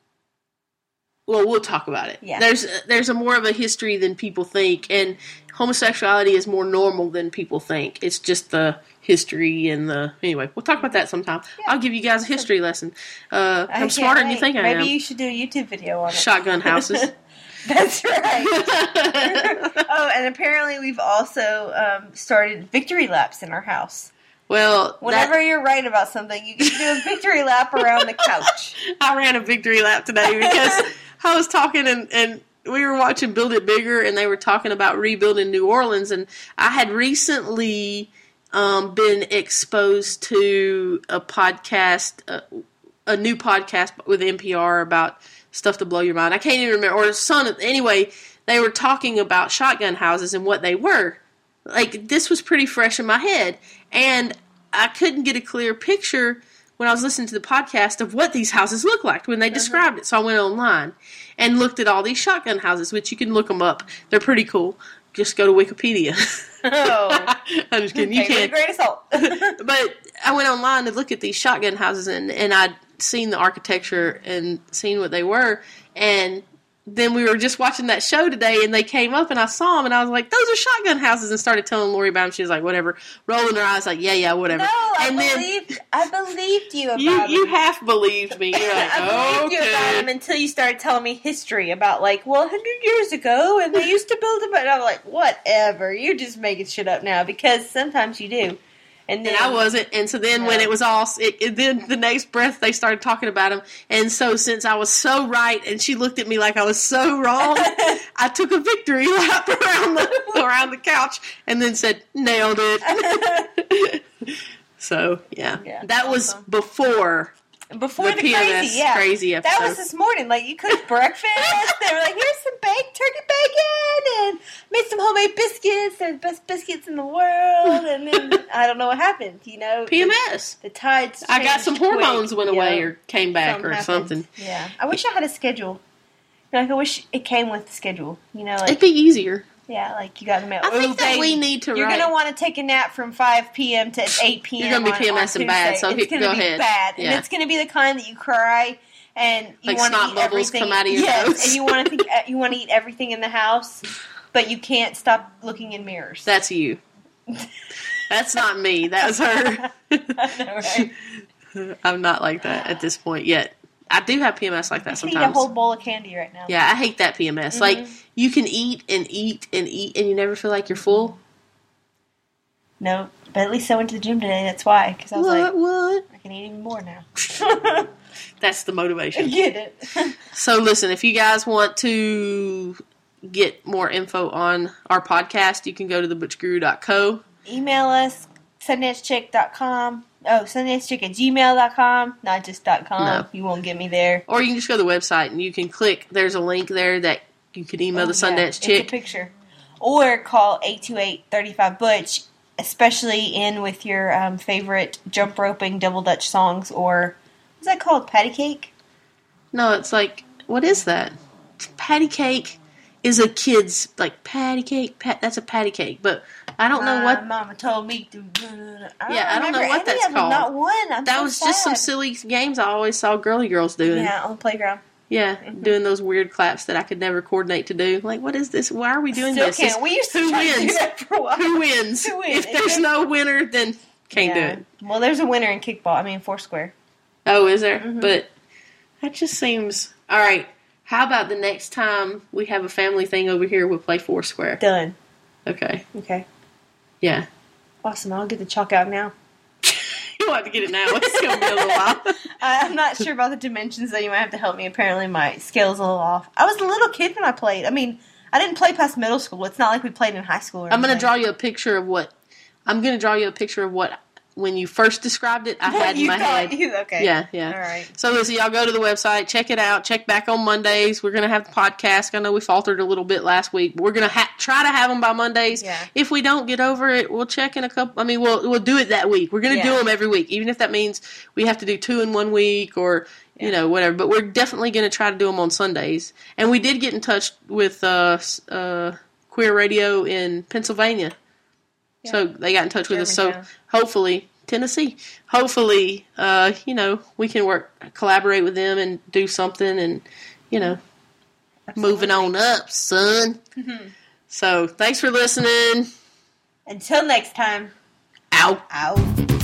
Well, we'll talk about it.
Yeah.
There's a more of a history than people think, and homosexuality is more normal than people think. It's just the history and anyway, we'll talk about that sometime. Yeah. I'll give you guys a history lesson. I'm smarter than you think I am.
Maybe you should do a YouTube video on it.
Shotgun houses.
That's right. Oh, and apparently we've also started victory laps in our house.
Well,
whenever you're right about something, you can do a victory lap around the couch.
I ran a victory lap today because I was talking and we were watching Build It Bigger, and they were talking about rebuilding New Orleans, and I had recently been exposed to a podcast, a new podcast with NPR about stuff to blow your mind. I can't even remember. Anyway, they were talking about shotgun houses and what they were. Like, this was pretty fresh in my head, and I couldn't get a clear picture when I was listening to the podcast of what these houses look like when they described it. So I went online and looked at all these shotgun houses, which you can look them up. They're pretty cool. Just go to Wikipedia.
Oh.
I'm just kidding. You can't.
Great assault.
But I went online to look at these shotgun houses, and I'd seen the architecture and seen what they were, and then we were just watching that show today, and they came up, and I saw them, and I was like, those are shotgun houses, and started telling Lori about them. She was like, whatever, rolling her eyes like, yeah, whatever.
No,
and
I believed you about them.
You half believed me. You're like,
I believed you about them until you started telling me history about, like, 100 years ago, and they used to build them, and I'm like, whatever, you're just making shit up now, because sometimes you do. And then
I wasn't, and so then when it was all, then the next breath they started talking about him, and so since I was so right, and she looked at me like I was so wrong, I took a victory lap around the couch, and then said, nailed it. So yeah, that was before the PMS crazy episode.
That was this morning. Like, you cooked breakfast. They were like, here's some baked turkey bacon, and made some homemade biscuits. They're the best biscuits in the world. And then I don't know what happened. You know,
PMS.
The tides changed.
I got some hormones went away or came back or something.
Yeah, I wish I had a schedule. Like, I wish it came with the schedule. You know, like,
it'd be easier.
Yeah, like, you got to mail.
I think that we need to.
You're going to want to take a nap from 5 p.m. to 8 p.m.
You're going to be PMSing bad, so
it's going to be bad, and it's going to be the kind that you cry and you
like
want to
snot
eat
bubbles
everything.
come out of your nose,
and you want to you want to eat everything in the house, but you can't stop looking in mirrors.
That's you. That's not me. That was her.
I know, right?
I'm not like that at this point yet. I do have PMS like that sometimes.
I eat a whole bowl of candy right now.
Yeah, I hate that PMS. Mm-hmm. Like, you can eat and eat and eat, and you never feel like you're full.
No, but at least I went to the gym today. That's why. Because I was I can eat even more now.
That's the motivation.
Get it.
So, listen, if you guys want to get more info on our podcast, you can go to thebutchguru.co.
Email us, sundancechick.com. Oh, sundancechick@gmail.com, not just .com. No. You won't get me there.
Or you can just go to the website and you can click. There's a link there that you can email the Sundance Chick.
It's a picture. Or call 828-35-BUTCH, especially in with your favorite jump roping double Dutch songs, or what's that called? Patty cake?
No, it's like, what is that? Patty cake is a kid's, like, patty cake. That's a patty cake, but I don't know what.
Mama told me to.
I don't know what that's called.
Not one.
That was just some silly games I always saw girly girls doing.
Yeah, on the playground.
Yeah, doing those weird claps that I could never coordinate to do. Like, what is this? Why are we doing this?
Can't. We used to try to do that for a while.
Who wins? If there's no winner, then can't do it.
Well, there's a winner in kickball. I mean, Foursquare.
Oh, is there? Mm-hmm. But that just seems... All right, how about the next time we have a family thing over here, we'll play Foursquare?
Done.
Okay.
Yeah. Awesome. I'll get the chalk out now.
You'll have to get it now. It's going to be a little while.
I'm not sure about the dimensions, though. You might have to help me. Apparently, my scale's a little off. I was a little kid when I played. I mean, I didn't play past middle school. It's not like we played in high school.
I'm going to draw you a picture of what... When you first described it, I had in my head.
Okay.
Yeah.
All right.
So listen, y'all go to the website, check it out, check back on Mondays. We're going to have the podcast. I know we faltered a little bit last week, but we're going to try to have them by Mondays.
Yeah.
If we don't get over it, we'll check in a couple. I mean, we'll do it that week. We're going to do them every week, even if that means we have to do 2 in 1 week or, you know, whatever. But we're definitely going to try to do them on Sundays. And we did get in touch with Queer Radio in Pennsylvania. Yeah. So they got in touch with us. So hopefully, Tennessee. Hopefully, you know, we can collaborate with them and do something, and you know, moving on up, son. Mm-hmm. So thanks for listening.
Until next time.
Ow.
Ow.